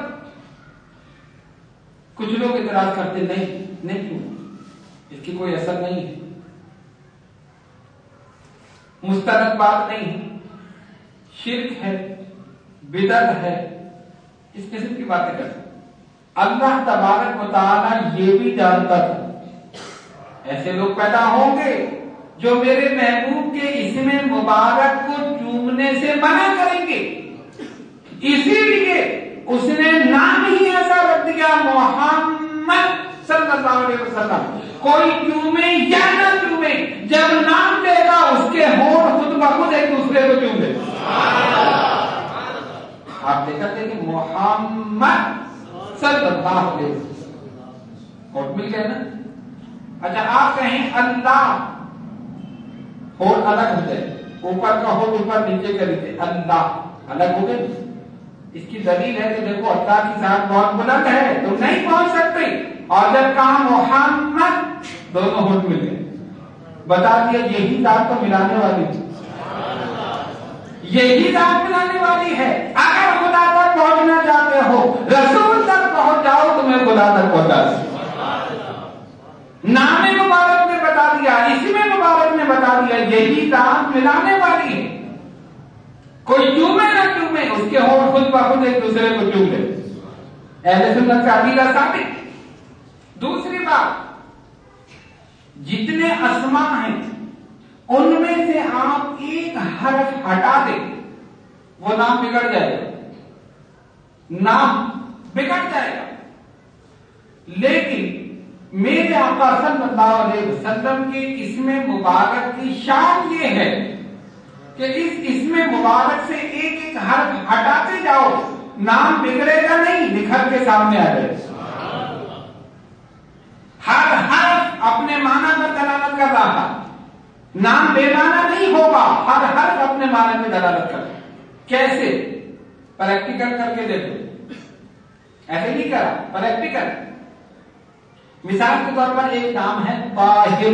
کچھ لوگ اعتراض کرتے نہیں چوم، اس کی کوئی اثر نہیں ہے، مستند بات نہیں ہے، شرک ہے، بدعت ہے، اس قسم کی باتیں کرتے۔ اللہ تبارک و تعالی یہ بھی جانتا تھا ایسے لوگ پیدا ہوں گے جو میرے محبوب کے اسم مبارک کو چومنے سے منع کریں گے، اسی لیے اس نے نام ہی ایسا رکھ دیا محمد صلی اللہ علیہ وسلم۔ کوئی چومے یا نہ چومے، جب نام لے گا اس کے ہونٹ خود بخود ایک دوسرے کو چوم دے۔ آپ دیکھا تھے کہ محمد صلی اللہ علیہ وسلم ہونٹ مل گئے نا۔ اچھا آپ کہیں اللہ، ہونٹ الگ ہو جائے، اوپر کا ہونٹ اوپر نیچے کر دیتے، اللہ الگ ہو گئے۔ اس کی دلیل ہے کہ دیکھو اللہ کی ذات بہت بلند ہے، تم نہیں پہنچ سکتے، اور جب کہا محمد دونوں ہونٹ مل گئے، بتا دیا یہی ذات تو ملانے والی تھی، یہی ذات ملانے والی ہے۔ اگر خدا تک پہنچنا چاہتے ہو رسول تک پہنچ جاؤ، تمہیں خدا تک پہنچا دے۔ نام مبارک نے بتا دیا، اسم مبارک نے بتا دیا، یہی ذات ملانے والی ہے۔ کوئی چومے نہ چومے، اس کے ہونٹ خود بخود ایک دوسرے کو چوم لے۔ اہل سنت کا عقیدہ ثابت۔ دوسری بات، جتنے اسماء ہیں ان میں سے آپ ایک حرف ہٹا دیں، وہ نام بگڑ جائے گا، نام بگڑ جائے گا۔ لیکن میرے آقا صلی اللہ علیہ وسلم کے اسم مبارک کی شان یہ ہے کہ اس اسم مبارک سے ایک ایک حرف ہٹاتے جاؤ، نام بگڑے گا نہیں، نکھر کے سامنے آ جائے. ہر حرف اپنے معنی پر دلالت کر رہا، نام بے معنی نہیں ہوگا، ہر حرف اپنے معنی میں دلالت کر. کیسے؟ پریکٹیکل کر کے دیکھو. ایسے نہیں کرا، پریکٹیکل. مثال کے طور پر ایک نام ہے طاہر.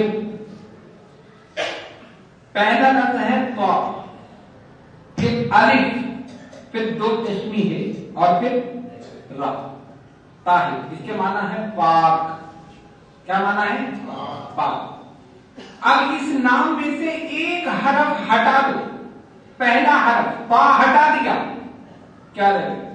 پہلا لفظ ہے طا، پھر الف، پھر دو چشمی ہے اور پھر را. طاہر اس کے معنی ہے پاک. کیا معنی ہے؟ پاک. اب اس نام میں سے ایک حرف ہٹا دو. پہلا حرف پا ہٹا دیا، کیا رہے گا؟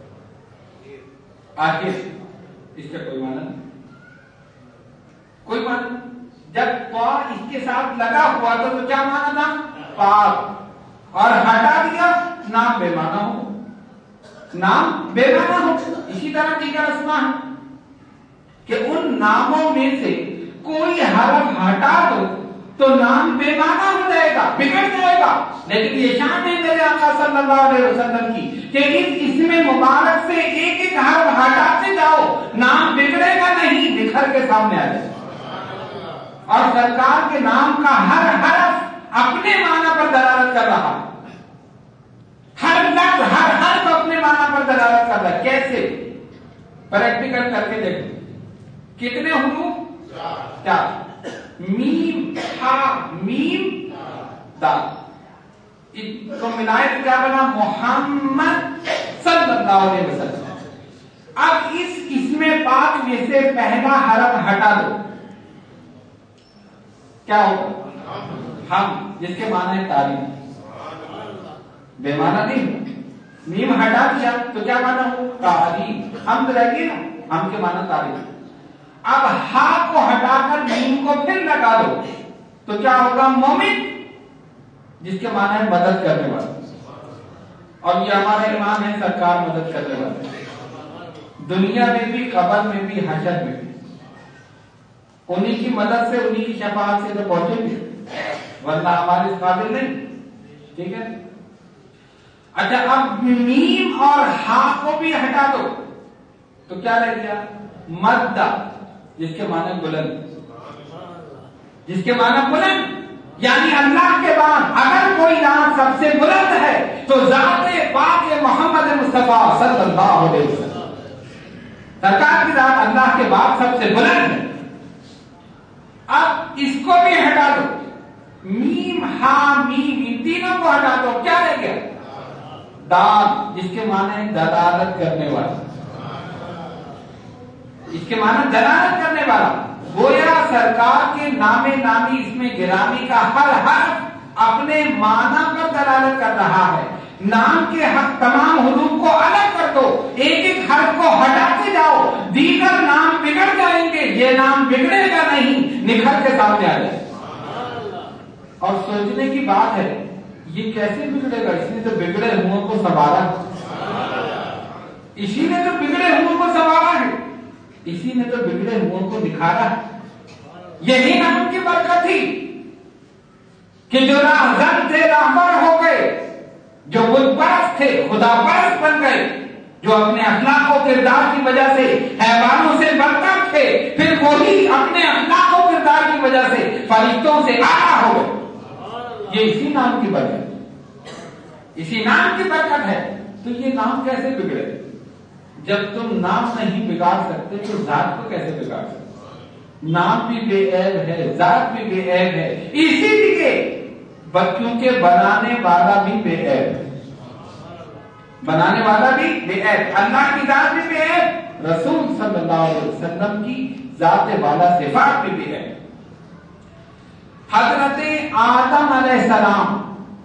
آخر. اس کا کوئی معنی نہیں، کوئی معنی. جب پا اس کے ساتھ لگا ہوا تو کیا معنی تھا؟ پاک. اور ہٹا دیا، نام بے معنی ہو. نام بے معنی ہو. اسی طرح دیگر اسماء ہے کہ ان ناموں میں سے کوئی حرف ہٹا دو تو نام بے معنی ہو جائے گا، بگڑ جائے گا. لیکن یہ شان ہے میرے آقا صلی اللہ علیہ وسلم کی کہ اس اسم مبارک سے ایک ایک حرف ہٹاتے جاؤ، نام بگڑے گا نہیں، نکھر کے سامنے آ جائے. اور سرکار کے نام کا ہر حرف اپنے معنی پر دلالت کر رہا، ہر لفظ ہر حرف اپنے معنی پر دلالت کر رہا. کیسے؟ پریکٹیکل کر کے دیکھو. کتنے حروف؟ 4. میم ہا میم دال، تو ملائے تو کیا بنا؟ محمد صلی اللہ علیہ وسلم. اب اس اسم پاک میں سے پہلا حرف ہٹا دو، کیا ہوگا؟ ہم، جس کے معنی ہے تعریف. بے معنی نہیں. میم ہٹا دیا تو کیا معنی ہو؟ تعریف. ہم رہ گی نا، ہم کے معنی تعریف. اب ہا کو ہٹا کر میم کو پھر لگا دو تو کیا ہوگا؟ مومن، جس کے معنی ہے مدد کرنے والا. اور یہ ہمارا ایمان ہے، سرکار مدد کرنے والا، دنیا میں بھی، قبر میں بھی، حشر میں بھی. انہی کی مدد سے، انہی کی شفاعت سے تو پہنچیں گے، ورنہ ہمارے اس قابل نہیں. ٹھیک ہے. اچھا، اب میم اور ہا کو بھی ہٹا دو تو کیا رہ گیا؟ مدہ، جس کے معنی بلند. جس کے معنی بلند، یعنی اللہ کے بعد اگر کوئی نام سب سے بلند ہے تو ذات پاک محمد مصطفیٰ صلی اللہ علیہ وسلم. سرکار کی ذات اللہ کے بعد سب سے بلند ہے. اب اس کو بھی ہٹا دو، میم ہا میم، ان تینوں کو ہٹا دو، کیا رہ گیا؟ دال، جس کے معنی ہے دلالت کرنے والا. اس کے معنی دلالت کرنے والا. گویا سرکار کے نام نامی اس میں گرامی کا ہر حرف اپنے معنی پر دلالت کر رہا ہے. نام کے تمام حروف کو الگ کر دو، ایک ایک حرف کو ہٹاتے جاؤ، دیگر نام بگڑ جائیں گے، یہ نام بگڑے گا نہیں، نکھر کے سامنے آ جائے. اور سوچنے کی بات ہے، یہ کیسے بگڑے گا؟ اس نے تو بگڑے ہوں کو سنوارا، اسی نے تو بگڑے ہوں کو سنوارا ہے، اسی نے تو بگڑے ہوں کو نکھارا. یہی نام کی برکت تھی کہ جو راہزن تھے راہبر ہو گئے، جو بت پرست تھے خدا پرست بن گئے، جو اپنے اخلاق و کردار کی وجہ سے حیوانوں سے برتر تھے، پھر وہی اپنے اخلاق و کردار کی وجہ سے فرشتوں سے اعلیٰ ہو گئے. یہ اسی نام کی برکت، اسی نام کی برکت ہے. تو یہ نام کیسے بگڑے؟ جب تم نام نہیں بگاڑ سکتے تو ذات کو کیسے بگاڑ سکتے؟ نام بھی بے عیب ہے، ذات بھی بے عیب ہے، اسی لیے کیونکہ بنانے والا بھی بے عیب ہے. بنانے والا بھی بے عیب، اللہ کی ذات بھی بے عیب، رسول صلی اللہ علیہ وسلم کی ذات والا صفات بھی بے عیب. حضرت آدم علیہ السلام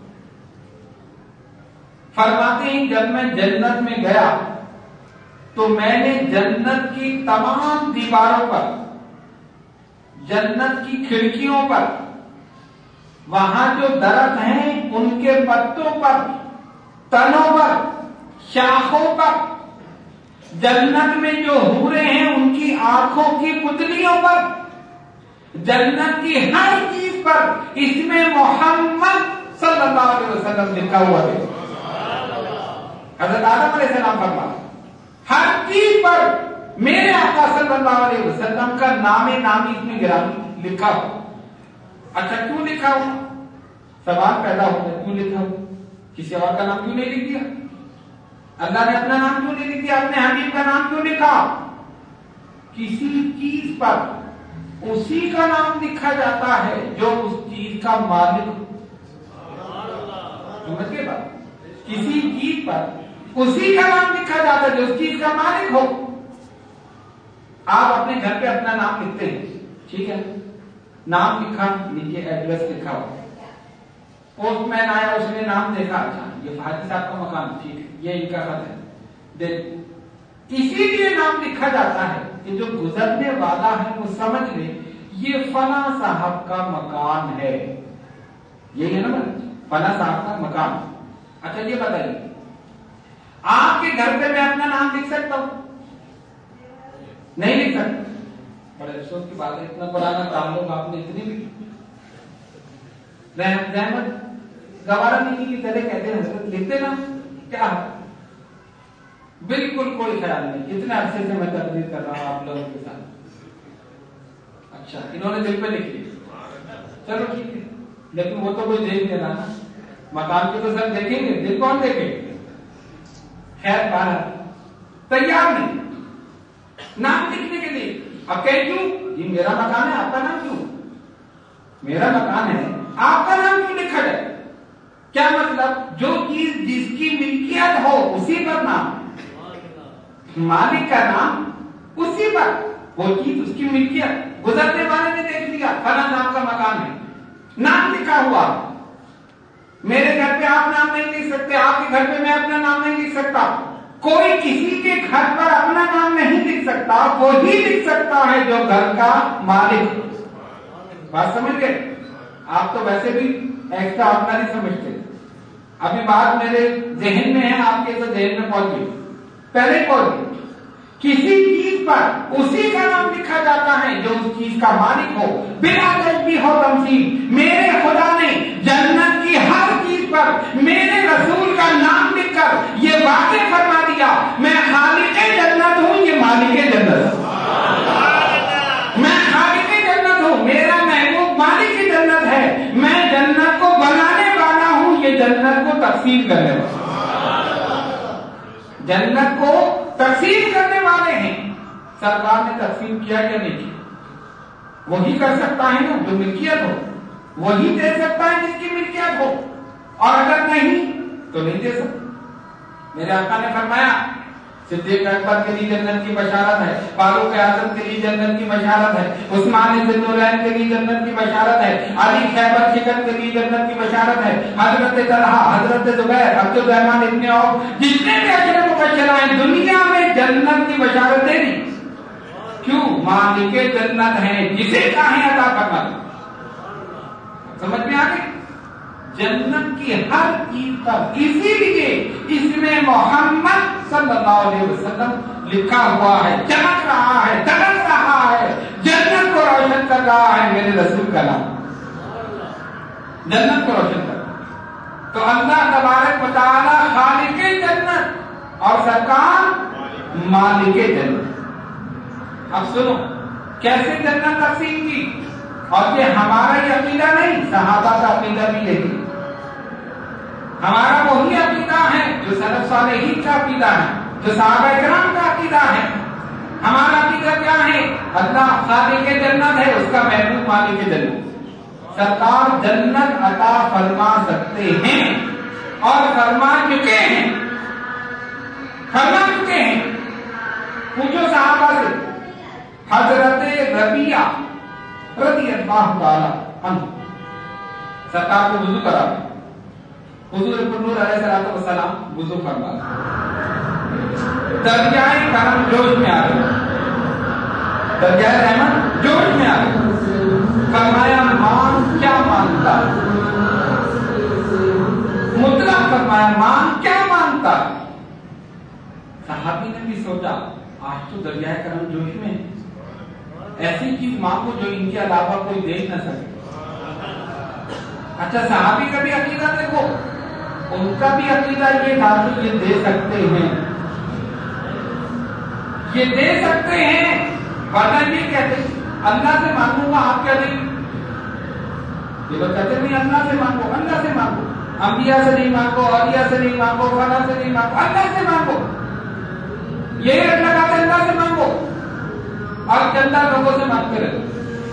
فرماتے ہیں جب میں جنت میں گیا تو میں نے جنت کی تمام دیواروں پر، جنت کی کھڑکیوں پر، وہاں جو درخت ہیں ان کے پتوں پر، تنوں پر، شاخوں پر جنت میں جو حوریں ہیں ان کی آنکھوں کی پتلیوں پر، جنت کی ہر چیز پر اس میں محمد صلی اللہ علیہ وسلم لکھا ہوا ہے. حضرت آدم علیہ السلام فرماتے ہر چیز پر میرے آقا صلی اللہ علیہ وسلم کا نام نامی اس میں گرامی لکھا ہوا. اچھا کیوں لکھا ہوا؟ سوال پیدا ہوتا ہے کیوں لکھا ہوا؟ کسی اور کا نام کیوں نہیں لکھ دیا؟ اللہ نے اپنا نام کیوں نہیں لکھ دیا؟ اپنے حبیب کا نام کیوں لکھا؟ کسی چیز پر اسی کا نام لکھا جاتا ہے جو اس چیز کا مالک ہو. سمجھ گئے بات؟ کسی چیز پر اسی کا نام لکھا جاتا ہے جو اس چیز کا مالک ہو. آپ اپنے گھر پہ اپنا نام لکھتے ہیں، ٹھیک ہے، نام لکھا، نیچے ایڈریس لکھا ہوا، پوسٹ مین آیا اس نے نام دیکھا، اچھا یہ حاجی صاحب کا مکان، ٹھیک ہے، یہ ان کا خط ہے، دیکھ اسی لیے نام لکھا جاتا ہے کہ جو گزرنے والا ہے وہ سمجھ لے یہ فلاں صاحب کا مکان ہے. یہی ہے نا فلاں صاحب کا مکان. اچھا یہ بتائیے آپ کے گھر پہ میں اپنا نام لکھ سکتا ہوں؟ نہیں لکھ سکتا. بڑے افسوس کی بات ہے اتنا پرانا تعلق آپ نے اتنی بھی رحمت گوارا نہیں کی طرح کہتے ہیں حضرت لکھتے نا کیا بالکل کوئی خیال نہیں. اتنے عرصے سے میں تقریر کر رہا ہوں آپ لوگوں کے ساتھ. اچھا انہوں نے دل پہ لکھ لیا، چلو ٹھیک ہے، لیکن وہ تو کوئی دیکھ نہیں رہا نا، مکان کو تو سب دیکھیں گے، دل کون دیکھے؟ خیر باہر تیار نہیں نام لکھنے کے لیے. اب کہ کیوں جی میرا مکان ہے آپ کا نام کیوں؟ میرا مکان ہے آپ کا نام کیوں لکھا جائے؟ کیا مطلب؟ جو چیز جس کی ملکیت ہو اسی پر نام، مالک کا نام اسی پر، وہ چیز اس کی ملکیت. گزرنے والے نے دیکھ لیا فلاں نام کا مکان ہے، نام لکھا ہوا. میرے گھر پہ آپ نام نہیں لکھ سکتے، آپ کے گھر پہ میں اپنا نام نہیں لکھ سکتا. کوئی کسی کے گھر پر اپنا نام نہیں لکھ سکتا، وہی لکھ سکتا ہے جو گھر کا مالک. بات سمجھ گئے؟ آپ تو ویسے بھی ایکسٹرا آرڈنری سمجھتے، ابھی بات میرے ذہن میں ہے، آپ کے تو ذہن میں پہنچ گئی. پہلے پہنچ کسی چیز پر اسی کا نام لکھا جاتا ہے جو اس چیز کا مالک ہو، بلا تشبیہ و تمثیل. میرے خدا نے جنت کی ہر چیز پر میرے رسول کا نام لکھ کر یہ واضح فرما دیا میں خالق جنت ہوں، یہ مالک جنت ہوں. میں خالق جنت ہوں، میرا محبوب مالک جنت ہے، میں جنت کو بنانے والا ہوں، یہ جنت کو تقسیم کرنے والا. جنت کو تقسیم کرنے والے ہیں. سرکار نے تقسیم کیا کیا نہیں کیا؟ وہی کر سکتا ہے نا جو ملکیت ہو، وہی دے سکتا ہے جس کی ملکیت ہو، اور اگر نہیں تو نہیں دے سکتا. میرے آقا نے فرمایا صدیق اکبر کے لیے جنت کی بشارت ہے، فاروق اعظم کے لیے جنت کی بشارت ہے، عثمان ذی النورین کے لیے جنت کی بشارت ہے، علی خیبر شکن کے لیے جنت کی بشارت ہے، حضرت طلحہ، حضرت زبیر، عبد الرحمن ابن عوف، جتنے بھی اشرف مبشرہ ہیں دنیا میں جنت کی بشارت دے دی. کیوں؟ مالک جنت ہیں، جسے چاہیں عطا کرنا. سمجھ میں آ گئی؟ جنت کی ہر چیز پر اسی لیے اس میں محمد صلی اللہ علیہ وسلم لکھا ہوا ہے، چمک رہا ہے، دلک رہا ہے، جنت کو روشن کر رہا ہے میرے رسول کا نام. جنت کو روشن کر رہا ہے. تو اللہ تبارک و تعالی خالق جنت اور سرکار مالک جنت. اب سنو کیسے جنت تقسیم کی، اور یہ ہمارا یہ عقیدہ نہیں، صحابہ کا عقیدہ بھی یہی. ہمارا وہی عقیدہ ہے جو سلف صالحین کا عقیدہ ہے، جو صحابہ کرام کا عقیدہ ہے. ہمارا عقیدہ کیا ہے؟ اللہ خالق جنت ہے، اس کا محبوب مالک جنت. سرکار جنت عطا فرما سکتے ہیں اور فرما چکے ہیں، فرما چکے ہیں. پوچھو صحابہ سے. حضرت ربیعہ رضی اللہ تعالی عنہ سرکار کو وضو کرا، حضور نور علیہ السلام وضو فرما، دریائے کرم جوش میں آ گئے، دریائے رحمت جوش میں آ گئے. فرمایا مان کیا مانتا، مطلق فرمایا مان کیا مانتا. صحابی نے بھی سوچا آج تو دریائے کرم جوش میں ایسی چیز مانگو جو ان کے علاوہ کوئی دے نہ سکے. اچھا صحابی کا بھی عقیدہ دیکھو, ان کا بھی عقیدہ یہ تھا کہ یہ دے سکتے ہیں, یہ دے سکتے ہیں, ورنہ یہ کہتے اللہ سے مانگوں گا آپ کیا دیں گے؟ یہ لوگ کہتے نہیں اللہ سے مانگو, اللہ سے مانگو, انبیاء سے نہیں مانگو, اولیاء سے نہیں مانگو, فلاں سے نہیں مانگو, اللہ سے مانگو. یہی رٹ لگاتے اللہ سے مانگو اور چندہ لوگوں سے مانگتے رہتے.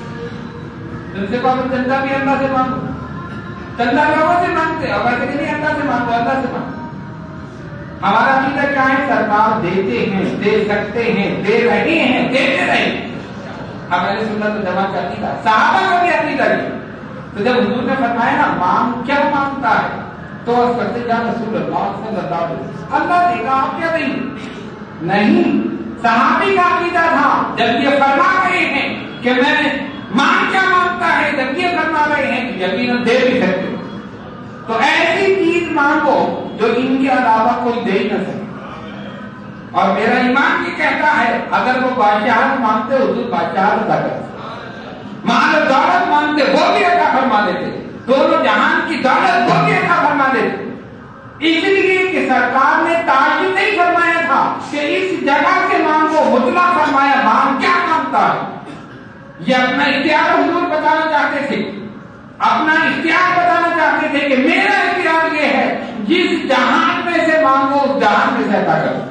جن سے کہو چندہ بھی اللہ سے مانگو, چندہ لوگوں سے مانگتے اور کہتے نہیں اللہ سے مانگو, اللہ سے مانگو. ہمارا عقیدہ کیا ہے؟ سرکار دیتے ہیں, دے سکتے ہیں, دے رہے ہیں, دیتے رہے. ہماری سنت جمع کرتی تھا, صحابہ کا بھی عقیدہ ہے. تو جب حضور نے فرمایا نا مانگ کیا مانگتا ہے, تو اس کرتے یا رسول اللہ صلی اللہ علیہ وسلم اللہ دے گا آپ کیا دیں گے؟ نہیں, صحابی کا عقیدہ تھا جب یہ فرما رہے ہیں کہ میں مانگ کیا مانگتا ہے, جب یہ فرما رہے ہیں کہ یقیناً دے بھی سکتے, تو ایسی چیز مانگو جو ان کے علاوہ کوئی دے نہ سکے. اور میرا ایمان یہ کہتا ہے اگر وہ بادشاہت مانگتے حضور بادشاہت ادا کرتے, مال و دولت مانگتے وہ بھی عطا فرما دیتے, دونوں جہان کی دولت وہ بھی عطا فرما دیتے. اس لیے کہ سرکار نے تعین نہیں فرمایا تھا کہ اس جگہ سے مانگو, مطلق فرمایا مانگ کیا مانگتا ہے. یہ اپنا اختیار حضور بتانا چاہتے تھے, اپنا اختیار بتانا چاہتے تھے کہ میرا اختیار یہ ہے جس جہان میں سے مانگو اس جہان میں سے عطا کرو.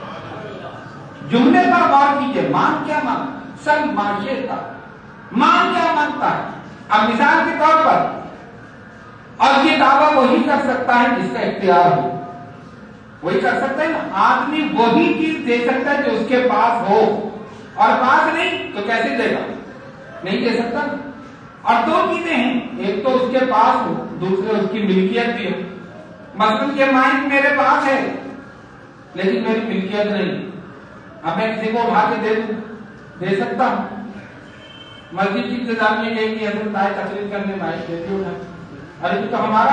جملے پر غور کیجیے, مانگ کیا مانگتا, سب معاشے کا مانگ کیا مانگتا ہے. اب مثال کے طور پر, اور یہ دعویٰ وہی کر سکتا ہے جس کا اختیار ہو, وہی کر سکتا ہے نا. آدمی وہی چیز دے سکتا ہے جو اس کے پاس ہو, اور پاس نہیں تو کیسے دے گا, نہیں دے سکتا. اور دو چیزیں ہیں, ایک تو اس کے پاس ہو, دوسرے اس کی ملکیت بھی ہو. مثلا یہ مائک میرے پاس ہے لیکن میری ملکیت نہیں, اب میں کسی کو اٹھا کے دے دوں, دے سکتا ہوں. مسجد کی انتظامیہ یہ کہ حضرت آئے تقریر کرنے مائک دیتے ہو, ارے یہ تو ہمارا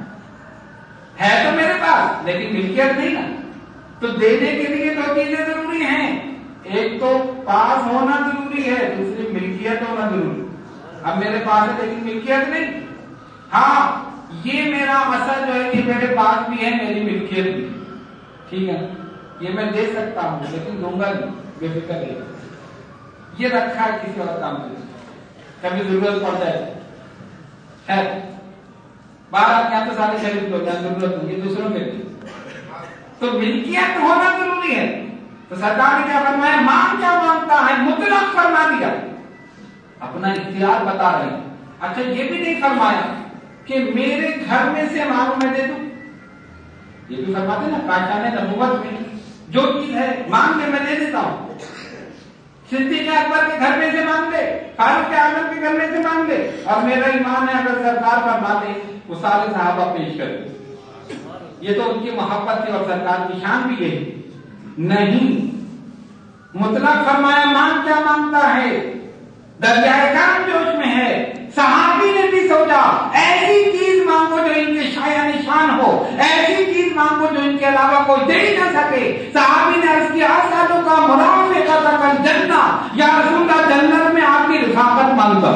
ہے تو میرے پاس لیکن ملکیت نہیں نا. تو دینے کے لیے دو چیزیں ضروری ہیں, ایک تو پاس ہونا ضروری ہے, دوسری ملکیت ہونا ضروری. اب میرے پاس ہے لیکن ملکیت نہیں. ہاں یہ میرا اثر جو ہے کہ میرے پاس بھی ہے, میری ملکیت بھی, ٹھیک ہے, یہ میں دے سکتا ہوں لیکن دوں گا نہیں, بے فکر رہے. یہ رکھا ہے کسی اور کام کے, کبھی ضرورت پڑ جائے. خیر باہر آپ یہاں تو سارے شریف لوگ ہیں, ضرورت نہیں, یہ دوسروں کے لیے. تو ملکیت ہونا ضروری ہے. تو سرکار نے کیا فرمایا, مانگ کیا مانگتا ہے, مطلق فرما دیا, اپنا اختیار بتا رہے ہیں. اچھا یہ بھی نہیں فرمایا کہ میرے گھر میں سے مانگ میں دے دوں, یہ بھی فرماتے نا کاشان نبوت میں جو چیز ہے مانگ کے میں دے دیتا ہوں. صدیق اکبر کے گھر میں سے مانگ لے, فاروق اعظم کے گھر میں سے مانگ لے, اور میرا ایمان ہے اگر سرکار فرما دے وہ سارے صحابہ پیش کر دے. یہ تو ان کی محبت تھی اور سرکار کی شان بھی یہی. نہیں, مطلق فرمایا مانگ کیا مانگتا ہے, دریائے کرم جوش میں ہے. صحابی نے بھی سوچا ایسی چیز مانگو جو ان کے شایان شان ہو, ایسی چیز مانگو جو ان کے علاوہ کوئی دے ہی نہ سکے. صحابی نے عرض کیا سالوں کا مرافقہ تک جنہ, یا رسول اللہ جنت میں آپ کی رفاقت مانگتا.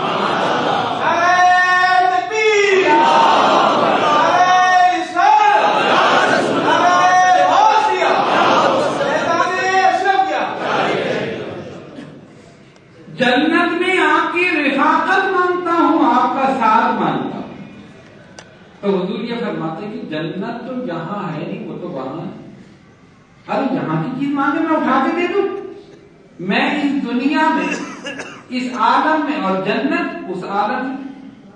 جنت میں آپ کی رفاقت مانگتا ہوں, آپ کا ساتھ مانگتا ہوں. تو حضور یہ فرماتے کہ جنت تو یہاں ہے نہیں, وہ تو وہاں ہے. ارے یہاں کی چیز مانگے میں اٹھا کے دے دوں. میں اس دنیا میں, اس عالم میں, اور جنت اس عالم میں.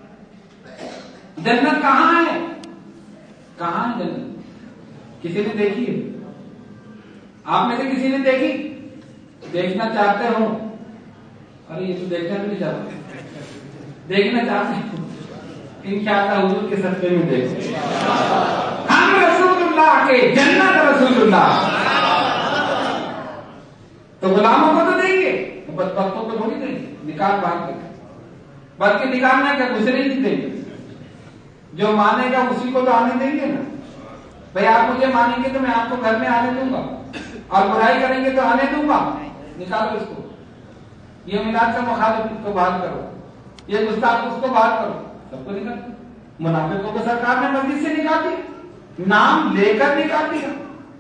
جنت کہاں ہے, کہاں ہے جنت؟ کسی نے دیکھی ہے؟ آپ میں سے کسی نے دیکھی؟ دیکھنا چاہتے ہو؟ ارے یہ تو دیکھنا بھی نہیں چاہتے, دیکھنا چاہتے ہیں انشاءاللہ حضور کے صدقے میں دیکھیں. ہم رسول اللہ کے, جنت رسول اللہ. تو غلاموں کو تو دیں گے, بدبختوں کو تھوڑی دیں گے, نکال باہر دیں گے. بلکہ نکالنا کیا, دوسرے ہی دیں گے. جو مانے گا اسی کو تو آنے دیں گے نا. بھائی آپ مجھے مانیں گے تو میں آپ کو گھر میں آنے دوں گا, اور برائی کریں گے تو آنے دوں گا، نکالو اس کو، یہ میلاد کا مخالف اس کو بحال کرو، یہ گستاخ اس کو بحال کرو، سب کو نکالو۔ منافقوں کو سرکار نے مسجد سے نکال دی، نام لے کر نکال دیا،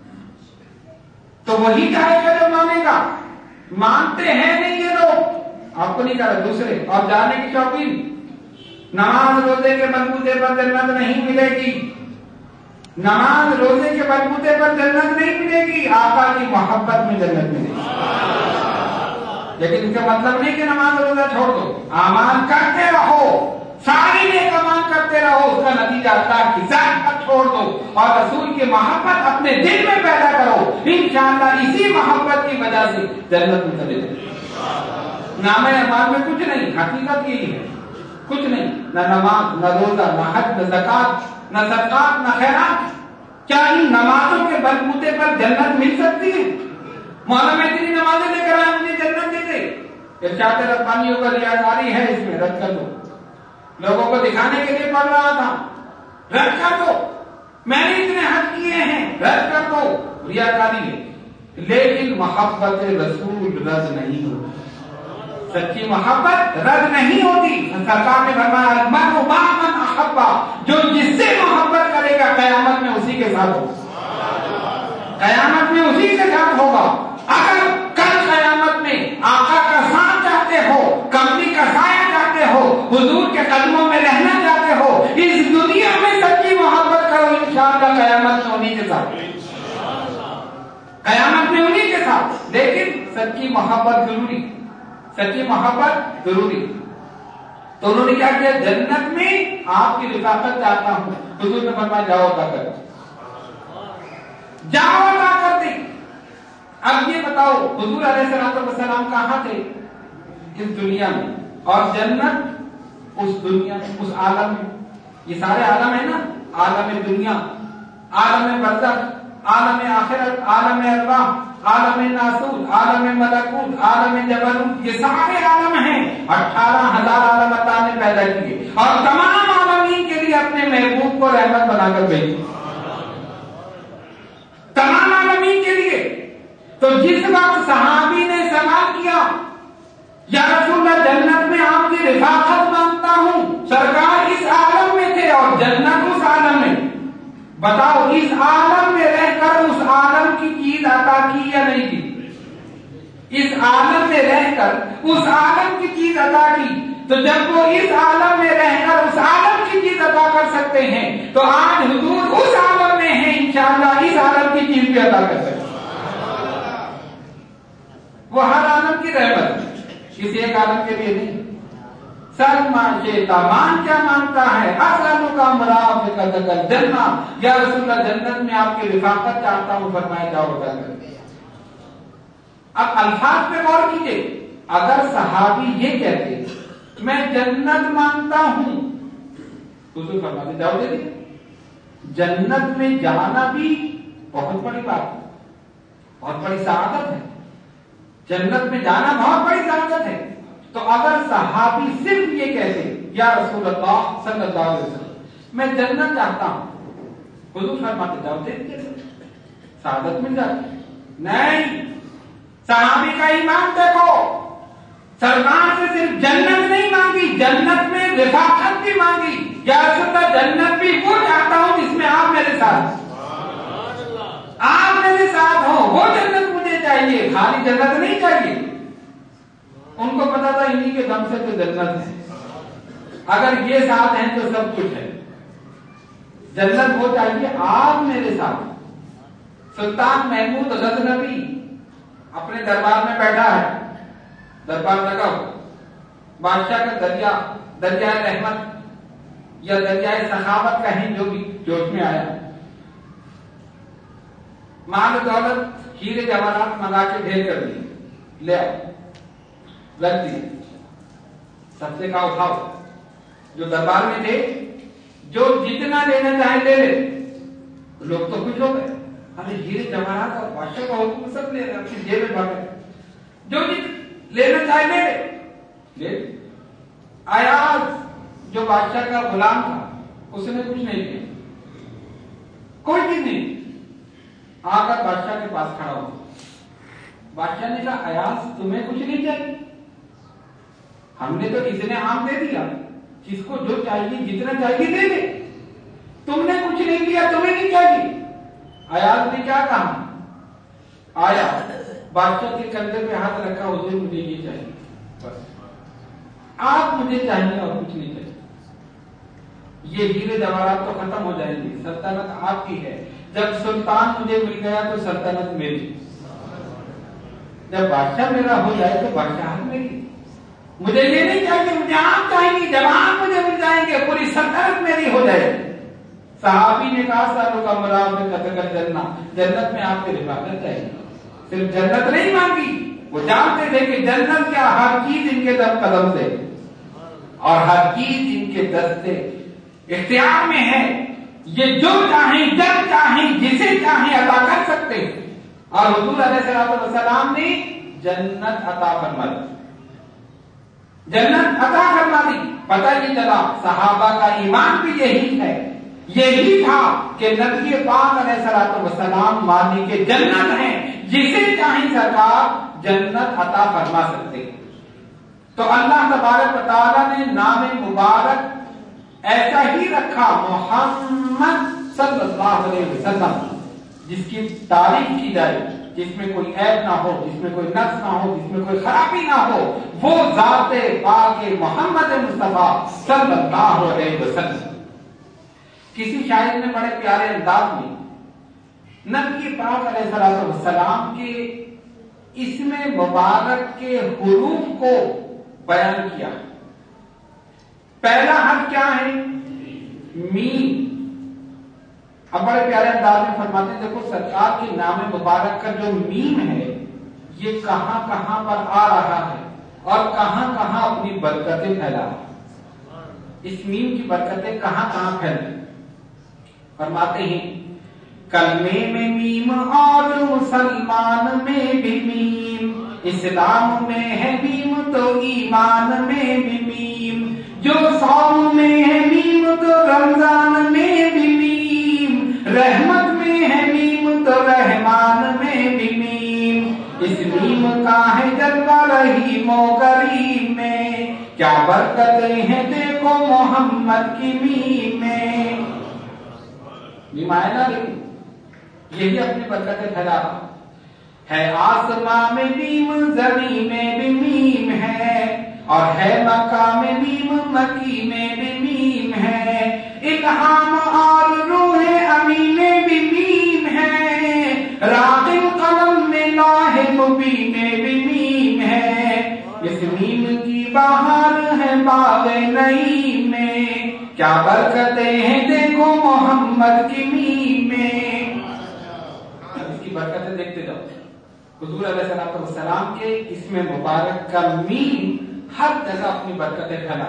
تو وہی جائے گا جو مانے گا، مانتے ہیں نہیں یہ لوگ، آپ کو نہیں کہا دوسرے، اور جانے کی شوقین، نماز روزے کے بلبوتے پر جنت نہیں ملے گی، نماز روزے کے بلبوتے پر جنت نہیں ملے گی، آقا کی محبت میں جنت ملے گی۔ لیکن اس کا مطلب نہیں کہ نماز روزہ چھوڑ دو، اعمال کرتے رہو، ساری نیک اعمال کرتے رہو، اس کا نتیجہ اللہ کی ذات پر چھوڑ دو اور رسول کی محبت اپنے دل میں پیدا کرو، انشاءاللہ اسی محبت کی وجہ سے جنت میں چلے جائیں۔ نام اعمال میں کچھ نہیں، حقیقت یہی ہے، کچھ نہیں، نہ نماز، نہ روزہ، نہ حج، نہ زکات، نہ صدقات، نہ خیرات۔ کیا ان نمازوں کے بلبوتے پر جنت مل سکتی ہے؟ مولانا میں اتنی نمازیں لے کر آئے مجھے جنت دے دے، ارشاد ربانیوں کا ریاکاری ہے، اس میں رد کر دو، لوگوں کو دکھانے کے لیے پڑھ رہا تھا، رد کر دو، میں نے اتنے حج کیے ہیں، رد کر دو، ریاکاری ہے۔ لیکن محبت رسول رد نہیں ہوتی، سچی محبت رد نہیں ہوتی۔ سرکار نے فرمایا المرء مع من احب، جو جس سے محبت کرے گا قیامت میں اسی کے ساتھ ہوگا، قیامت میں اسی کے ساتھ ہوگا۔ اگر کل قیامت میں آقا کا ساتھ چاہتے ہو، کملی کا سایہ چاہتے ہو، حضور کے قدموں میں رہنا چاہتے ہو، اس دنیا میں سچی محبت کرو، انشاءاللہ قیامت میں انہی کے ساتھ، قیامت میں انہی کے ساتھ۔ لیکن سچی محبت ضروری، سچی محبت ضروری۔ تو انہوں نے کیا کیا؟ جنت میں آپ کی رفاقت چاہتا ہوں، حضور نے فرمایا جاؤ عطا کر، جاؤ عطا کر دیں۔ اب یہ بتاؤ حضور علیہ السلام کہاں تھے؟ اس دنیا میں، اور جنت اس دنیا میں، اس عالم میں۔ یہ سارے عالم ہے نا، عالم دنیا، عالم برزخ، عالم آخرت، عالم ارواح، عالم ناسوت، عالم ملکوت، عالم جبروت، یہ سارے عالم ہیں۔ 18,000 عالم اللہ نے پیدا کیے اور تمام عالمین کے لیے اپنے محبوب کو رحمت بنا کر بھیجی، تمام عالمین کے لیے۔ تو جس وقت صحابی نے سوال کیا یا رسول اللہ جنت میں آپ کی رفاقت مانگتا ہوں، سرکار اس عالم میں تھے اور جنت اس عالم میں، بتاؤ اس عالم میں رہ کر اس عالم کی چیز عطا کی یا نہیں کی؟ اس عالم میں رہ کر اس عالم کی چیز عطا کی۔ تو جب وہ اس عالم میں رہ کر اس عالم کی چیز عطا کر سکتے ہیں تو آج حضور اس عالم میں ہیں، انشاءاللہ اس عالم کی چیز بھی عطا کر سکتے ہیں۔ وہ ہر عالم کی رحمت ہے، کسی ایک عالم کے لیے نہیں۔ سلما شیتا، مان کیا مانگتا ہے؟ اسالو کا مرافقت الجنہ، یا رسول اللہ جنت میں آپ کی رفاقت چاہتا ہوں، فرمایا جاؤ عطا کر۔ اب الفاظ پہ غور کیجئے، اگر صحابی یہ کہتے میں جنت مانگتا ہوں، حضور فرماتے جاؤ دے دیں۔ جنت میں جانا بھی بہت بڑی بات ہے، بہت بڑی سعادت ہے، جنت میں جانا بہت بڑی سعادت ہے۔ تو اگر صحابی صرف یہ کہتے یا رسول اللہ صلی اللہ علیہ وسلم میں جنت چاہتا ہوں، حضور فرماتے جاؤ دے دیں، سعادت مل جاتی۔ نہیں، صحابی کا ایمان دیکھو، سرکار سے صرف جنت نہیں مانگی، جنت میں رفاقت بھی مانگی، یا رسول اللہ جنت بھی وہ چاہتا ہوں جس میں آپ میرے ساتھ، آپ میرے ساتھ ہو، وہ جنت مجھے چاہیے، خالی جنت نہیں چاہیے۔ ان کو پتا تھا انہی کے دم سے تو جنت ہے، اگر یہ ساتھ ہیں تو سب کچھ ہے، جنت وہ چاہیے آپ میرے ساتھ۔ سلطان محمود غزنوی اپنے دربار میں بیٹھا ہے، دربار لگا، بادشاہ کا دریائے رحمت یا دریائے سخاوت کہیں جو بھی جوش میں آیا، مال و دولت ہیرے جواہرات منگا کے ڈھیر کر دی، لے آؤ، رکھ دی، سب سے کہا اٹھاؤ۔ جو دربار میں تھے جو جتنا لینا چاہے لے لے، لوگ تو خوش ہو گئے، ارے ہیرے جواہرات اور بادشاہ کا حکم سب لے اپنی جیب میں بھر، جو لینا چاہے لے لے۔ ایاز جو بادشاہ کا غلام تھا اس نے کچھ نہیں کیا، کوئی چیز نہیں، आकर बादशाह के पास खड़ा हो। बादशाह ने कहा अयाज तुम्हें कुछ नहीं चाहिए? हमने तो इतने आम दे दिया, जिसको जो चाहिए जितना चाहिए दे दे, तुमने कुछ नहीं दिया, तुम्हें नहीं चाहिए। अयाज ने क्या कहा? आया बादशाह के कंधे पे हाथ रखा, हुजूर मुझे ये चाहिए, बस आप मुझे चाहिए और कुछ नहीं चाहिए। ये हीरे जवाहरात तो खत्म हो जाएंगे, सल्तनत आपकी है। जब सुल्तान मुझे मिल गया तो सल्तनत मेरी, जब बादशाह मेरा हो जाए तो बादशाह मेरी। मुझे ये नहीं चाहिए, मुझे आप चाहिए। जब आप मुझे मिल जाएंगे पूरी सल्तनत मेरी हो जाएगी। सहाबी ने कहा सारों का मराब में कतकर जन्नत में आपकी रिफाकत चाहिए। सिर्फ जन्नत नहीं मांगी, वो जानते थे कि जन्नत क्या, हर चीज इनके दम कदम से और हर चीज इनके दस्त से इख्तियार में है। ये जो चाहें, जब चाहें, जिसे चाहें अता कर सकते हैं। और हुजूर अलैहिस्सलाम ने जन्नत अता फरमा दी, जन्नत अता फरमा दी। पता ये चला सहाबा का ईमान भी यही है, यही था कि नबी पाक अलैहिस्सलाम मानी के जन्नत है, जिसे चाहे सरकार जन्नत अता फरमा सकते। तो अल्लाह तबारक व तआला ने नाम मुबारक ऐसा ही रखा, मोहम्मद सल्लल्लाहु अलैहि वसल्लम, जिसकी तारीफ की जाए, जिसमें कोई ऐब ना हो, जिसमें कोई नक्स ना हो, जिसमें कोई खराबी ना हो, वो ज़ाते पाके मोहम्मद मुस्तफा सल्लल्लाहु अलैहि वसल्लम। किसी शायर ने बड़े प्यारे अंदाज में नबी पाक अलैहिस्सलाम के इसमें मुबारक के हुरूफ को बयान किया। पहला हर्फ क्या है? मीम। अब बड़े प्यारे अंदाज में फरमाते हैं, देखो सरकार के नाम मुबारक का जो मीम है, ये कहां कहां पर आ रहा है और कहां कहां अपनी बरकतें फैला रहा है। इस मीम की बरकतें कहां कहां फैल फरमाते हैं, कलमे में मीम और मुसलमान में भी मीम, इस्लाम में है मीम तो ईमान में भी मीम, जो सौम में है मीम तो रमजान में भी मीम, रहमत में है मीम तो रहमान में भी मीम। इस मीम का है जलवा रहीमो करीम में, क्या बरकतें हैं देखो मोहम्मद की मीम में। मीम आया ना, लेकिन यही अपनी बरकतें फैला है। आसमां में मीम, जमीन में भी मीम है, और है मक्का में मीम, मकी में भी मीम है, इल्हाम और रूहे अमी में भी मीम है, रागिब कलम में लौहे मुबीन में भी मीम है। इस मीम की बहार है बाग़े नईम में, क्या बरकतें हैं देखो मोहम्मद की मीम में। इसकी बरकतें देखते जाओ। हुजूर अलैहिस्सलाम के इसमें मुबारक का मीम हर जगह अपनी बरकतें फैला।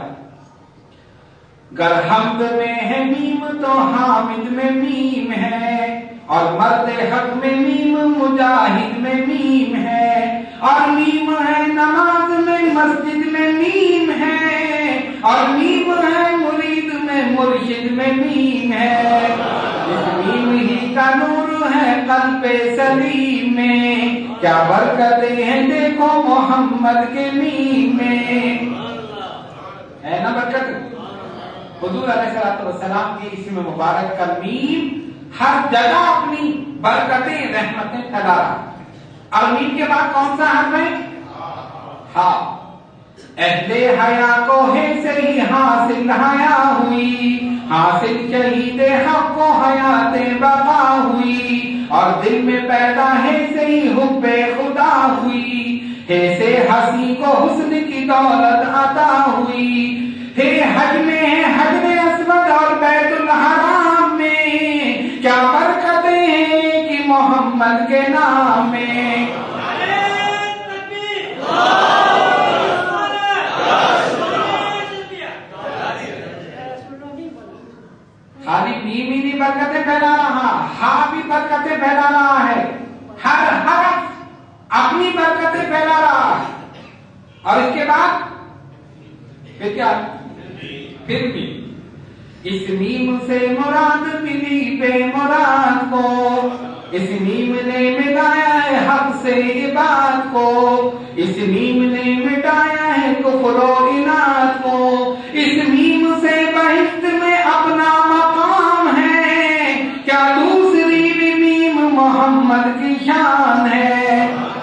गर हमद में है मीम तो हामिद में मीम है, और मर्द हक में मीम, मुजाहिद में मीम है, और मीम है नमाज में, मस्जिद में मीम है, और मीम है मुरीद में, मुर्शिद में मीम है। इस मीम ही का नूर है कल्बे सलीम में, क्या बरकतें हैं देखो मोहम्मद के मीम में। है ना बरकत? हुजूर अलैहिस्सलाम के इसमें मुबारक का मीम हर जगह अपनी बरकतें, रहमतें फैला रहा। और मीम के बाद कौन सा हर्फ है? हा। अहले हया को है से ही हासिल हया हुई, हासिल शहीद हक को हयाते बका हुई, और दिल में पैदा है से ही हुब्बे खुदा हुई, है से हसी को हुस्न की दौलत अता हुई, है हज में है हजरे अस्वद और बैतुल हराम में, क्या बरकतें हैं कि मोहम्मद के नाम में। खाली मीम ही नहीं बरकतें फैला रहा, हा भी बरकतें फैला रहा है, हर हरफ अपनी बरकतें फैला रहा है। और इसके बाद फिर क्या? फिर भी इस मीम से मुराद मिली बेमुराद को, اس میم نے مٹایا ہے حق سے عباد کو، اس میم نے مٹایا ہے کفر و عناد کو، اس میم سے بہشت میں اپنا مقام ہے، کیا دوسری بھی میم محمد کی شان ہے۔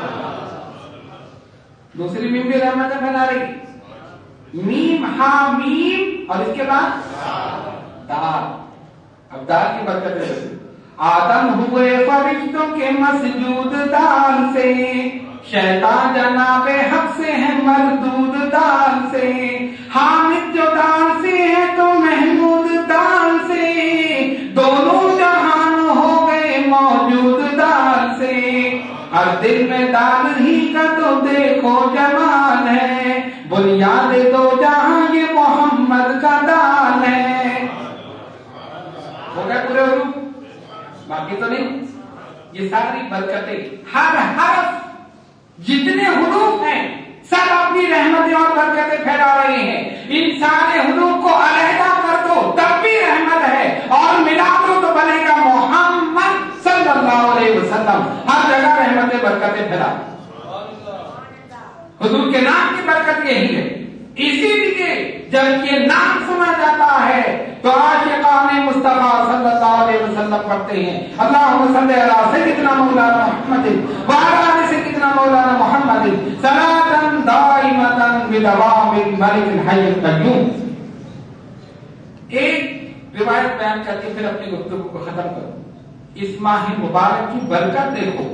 دوسری میم بھی رحمت پھیلا رہی، میم ہا میم اور اس کے بعد دال، اب دال کی برکت ہے۔ آدم ہوئے فرشتوں کے مسجود دال سے، شیطان جناب حق سے ہے مردود دال سے، حامد جو دال سے ہے تو محمود دال سے، دونوں جہان ہو گئے موجود دال سے، ہر دل میں دال ہی کا تو دیکھو جمال ہے، بنیاد دو جہاں یہ محمد کا دال ہے۔ ہو گئے پورے حروف، باقی تو نہیں۔ یہ ساری برکتیں، ہر حرف جتنے حروف ہیں سب اپنی رحمتیں اور برکتیں پھیلا رہے ہیں۔ ان سارے حروف کو علیحدہ کر دو تب بھی رحمت ہے، اور ملا دو تو بنے گا محمد صلی اللہ علیہ وسلم۔ ہر جگہ رحمتیں برکتیں پھیلا، حضور کے نام کی برکت یہی ہے۔ اسی لیے جب یہ نام سنا جاتا ہے تو عاشقان مصطفیٰ صلی اللہ علیہ وسلم پڑھتے ہیں، اللہم صلی علی سیدنا مولانا محمد وعلی آل سیدنا مولانا محمد صلاۃ دائمۃ بدوام الملک الحی القیوم۔ ایک روایت بیان کر کے پھر اپنی گفتگو کو ختم کروں۔ اس ماہ مبارک کی برکت دیکھو،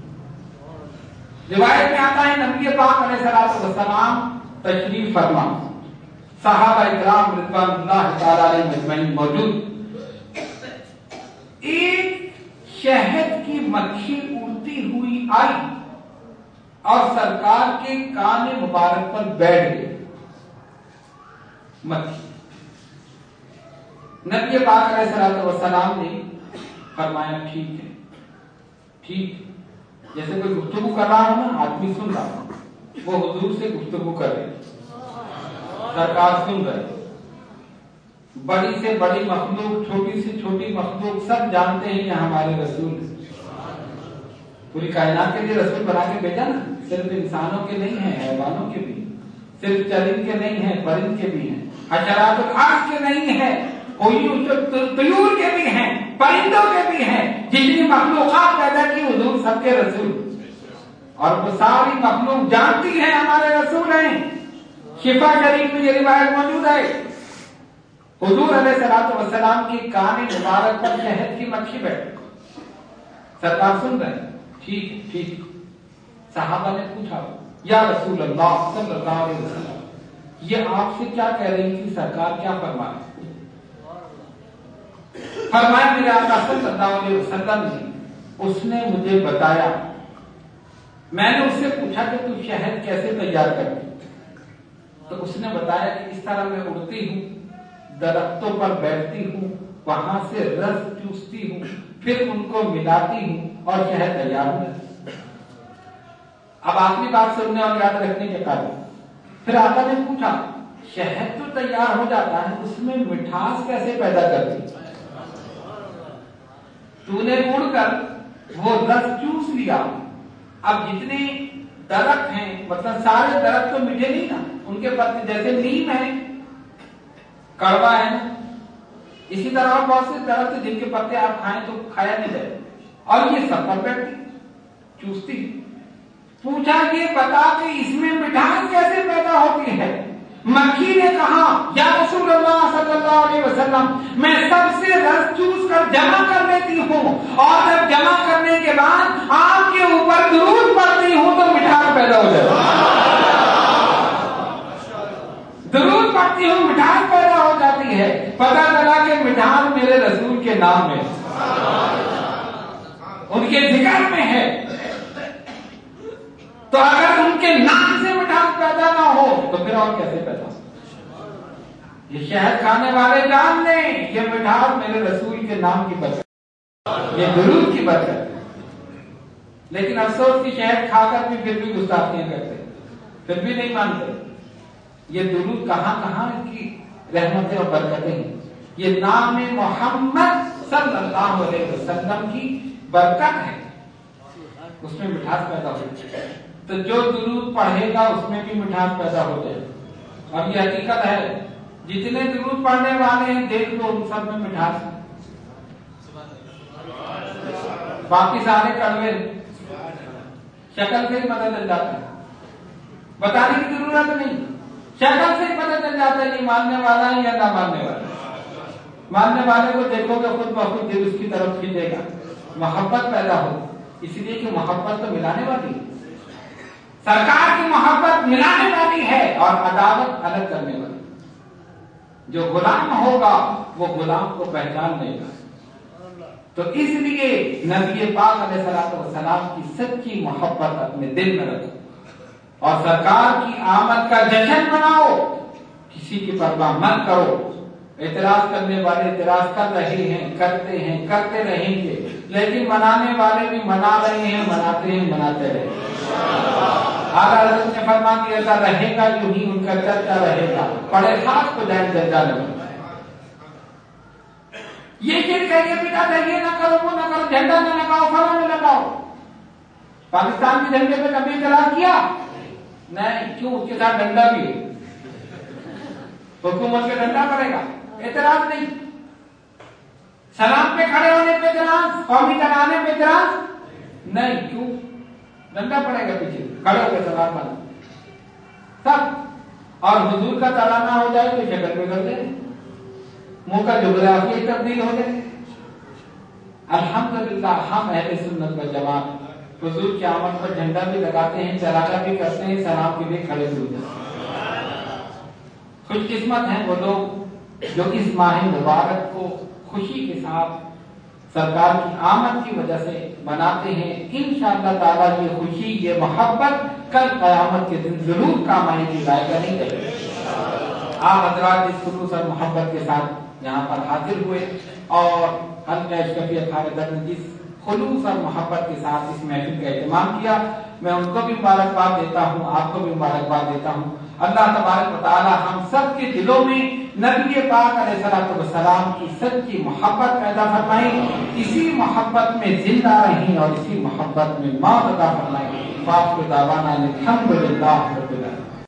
روایت میں آتا ہے نبی پاک علیہ الصلوۃ والسلام تشریف فرما، صحابہ اکرام رضوان اللہ تعالی علیہم اجمعین موجود، ایک شہد کی مکھی اڑتی ہوئی آئی اور سرکار کے کان مبارک پر بیٹھ گئی مکھی۔ نبی پاک علیہ الصلوۃ والسلام نے فرمایا ٹھیک ہے، ٹھیک، جیسے کوئی گفتگو کر رہا ہو نا، آدمی سن رہا ہو، وہ حضور سے گفتگو کر رہے، سرکار سن رہے، بڑی سے بڑی مخلوق، چھوٹی سے چھوٹی مخلوق سب جانتے ہیں یہ ہمارے رسول، پوری کائنات کے لیے رسول بنا کے بھیجا نا، صرف انسانوں کے نہیں ہیں، حیوانوں کے بھی، صرف چرند کے نہیں ہیں، پرند کے بھی ہیں، حشرات الارض کے نہیں ہیں، طیور کے بھی ہیں، پرندوں کے بھی ہیں، جتنی مخلوقات پیدا کی حضور سب کے رسول، اور وہ ساری مخلوق جانتی ہے ہمارے رسول ہیں۔ شفا شریف میں یہ روایت موجود ہے، حضور علیہ الصلوۃ والسلام کی کان مبارک پر شہد کی مکھی بیٹھی، سرکار سن رہے، ٹھیک ٹھیک۔ صحابہ نے پوچھا یا رسول اللہ صلی اللہ علیہ وسلم، یہ آپ سے کیا کہہ رہی تھی، سرکار کیا فرما رہے؟ فرمایا میرے آقا صلی اللہ علیہ وسلم نے، اس نے مجھے بتایا، میں نے اس سے پوچھا کہ تو شہد کیسے تیار کرتی، تو اس نے بتایا کہ اس طرح میں اڑتی ہوں، درختوں پر بیٹھتی ہوں، وہاں سے رس چوستی ہوں، پھر ان کو ملاتی ہوں اور شہد تیار ہو جاتا۔ اب آخری بات سننے اور یاد رکھنے کے قابل، پھر آقا نے پوچھا شہد تو تیار ہو جاتا ہے، اس میں مٹھاس کیسے پیدا کرتی؟ تو نے اڑ کر وہ رس چوس لیا، اب جتنے درخت ہیں، مطلب سارے درخت تو میٹھے نہیں نا، ان کے پتے جیسے نیم ہے کڑوا ہے نا، اسی طرح بہت سے درخت جن کے پتے آپ کھائیں تو کھایا نہیں جائے، اور یہ سب پر بیٹھتی چوستی۔ پوچھا یہ بتا کہ اس میں مٹھاس کیسے پیدا ہوتی ہے؟ مکھی نے کہا یا رسول اللہ صلی اللہ علیہ وسلم، میں سب سے رس چوس کر جمع کر لیتی ہوں، اور جب جمع کرنے کے بعد آپ کے اوپر درود پڑھتی ہوں تو مٹھاس پیدا ہو جاتی ہے، درود پڑھتی ہوں مٹھاس پیدا ہو جاتی ہے۔ پتہ چلا کہ مٹھاس میرے رسول کے نام میں، ان کے ذکر میں ہے، تو اگر ان کے نام سے مٹھاس پیدا نہ ہو تو پھر اور کیسے پیدا ہو؟ یہ شہد کھانے والے جان لیں یہ مٹھاس میرے رسول کے نام کی برکت، یہ درود کی برکت۔ لیکن افسوس کی شہد کھا کر بھی پھر بھی گستاخیاں کرتے، پھر بھی نہیں مانتے۔ یہ درود کہاں کہاں کی رحمتیں اور برکتیں ہیں، یہ نام محمد صلی اللہ علیہ وسلم کی برکت ہے، اس میں مٹھاس پیدا ہوتی ہے، تو جو درود پڑھے گا اس میں بھی مٹھاس پیدا ہو جائے گا۔ اور یہ حقیقت ہے، جتنے درود پڑھنے والے ہیں دیکھ لو ان سب میں مٹھاس ہے، باقی سارے کڑوے شکل سے ہی پتہ چل جاتا ہے، بتانے کی ضرورت نہیں، شکل سے ہی پتہ چل جاتا ہے یہ ماننے والا ہے یا نہ ماننے والا۔ ماننے والے کو دیکھو گے خود بخود دل اس کی طرف کھینچے گا، محبت پیدا ہو، اس لیے کہ محبت تو ملانے والی ہے، سرکار کی محبت ملانے والی ہے اور عداوت الگ کرنے والی۔ جو غلام ہوگا وہ غلام کو پہچان لے گا، تو اس لیے نبی پاک علیہ السلام کی سچی محبت اپنے دل میں رکھو اور سرکار کی آمد کا جشن مناؤ، کسی کی پرواہ مت کرو۔ اعتراض کرنے والے اعتراض کر رہے ہیں، کرتے ہیں، کرتے رہیں گے، لیکن منانے والے بھی منا رہے ہیں، مناتے ہیں، مناتے رہیں گے۔ اعلیٰ حضرت نے فرما دیا تھا رہے گا یوں ہی ان کا چرچا رہے گا، پڑے خاص کو جائیں چرچا لگا۔ یہ شرک ہے، یہ بدعت ہے، یہ نہ کرو، وہ نہ کرو، جھنڈا نہ لگاؤ، فلاں نہ لگاؤ۔ پاکستان کے جھنڈے پہ کبھی اعتراض کیا؟ نہیں، کیوں؟ اس کے ساتھ ڈنڈا بھی ہے، حکومت کے ڈنڈا پڑے گا، اعتراض نہیں۔ سلام پہ کھڑے ہونے پہ اعتراض، قومی ترانے پہ اعتراض نہیں، کیوں؟ ڈنڈا پڑے گا پیچھے، کھڑے ہو کے سلام کرنا سب۔ اور حضور کا ترانہ ہو جائے تو شکل پہ کر دیں، منہ کا جغرافیائی تبدیل ہو جائے۔ الحمدللہ ہم اہل سنت و جماعت حضور کی آمد پر جھنڈا بھی لگاتے ہیں، چراغا بھی کرتے ہیں، سلام کے لیے کھڑے بھی ہو جاتے ہیں۔ خوش قسمت ہیں وہ لوگ جو اس ماہ مبارک کو خوشی کے ساتھ سرکار کی آمد کی وجہ سے مناتے ہیں۔ انشاءاللہ تعالیٰ یہ خوشی، یہ محبت کل قیامت کے دن ضرور کام آئے گی، ضائع نہیں کرے گی۔ آپ حضرات اس خلوص اور محبت کے ساتھ یہاں پر حاضر ہوئے اور حلقہ اشرفیہ خالدہ نے جس خلوص اور محبت کے ساتھ اس محفل کا اہتمام کیا، میں ان کو بھی مبارکباد دیتا ہوں، آپ کو بھی مبارکباد دیتا ہوں۔ اللہ تبارک و تعالی ہم سب کے دلوں میں نبی پاک علیہ الصلوۃ والسلام کی سچی محبت پیدا فرمائے، اسی محبت میں زندہ رہیں اور اسی محبت میں موت عطا فرمائے۔ باقی دعوانا الحمدللہ رب العالمین۔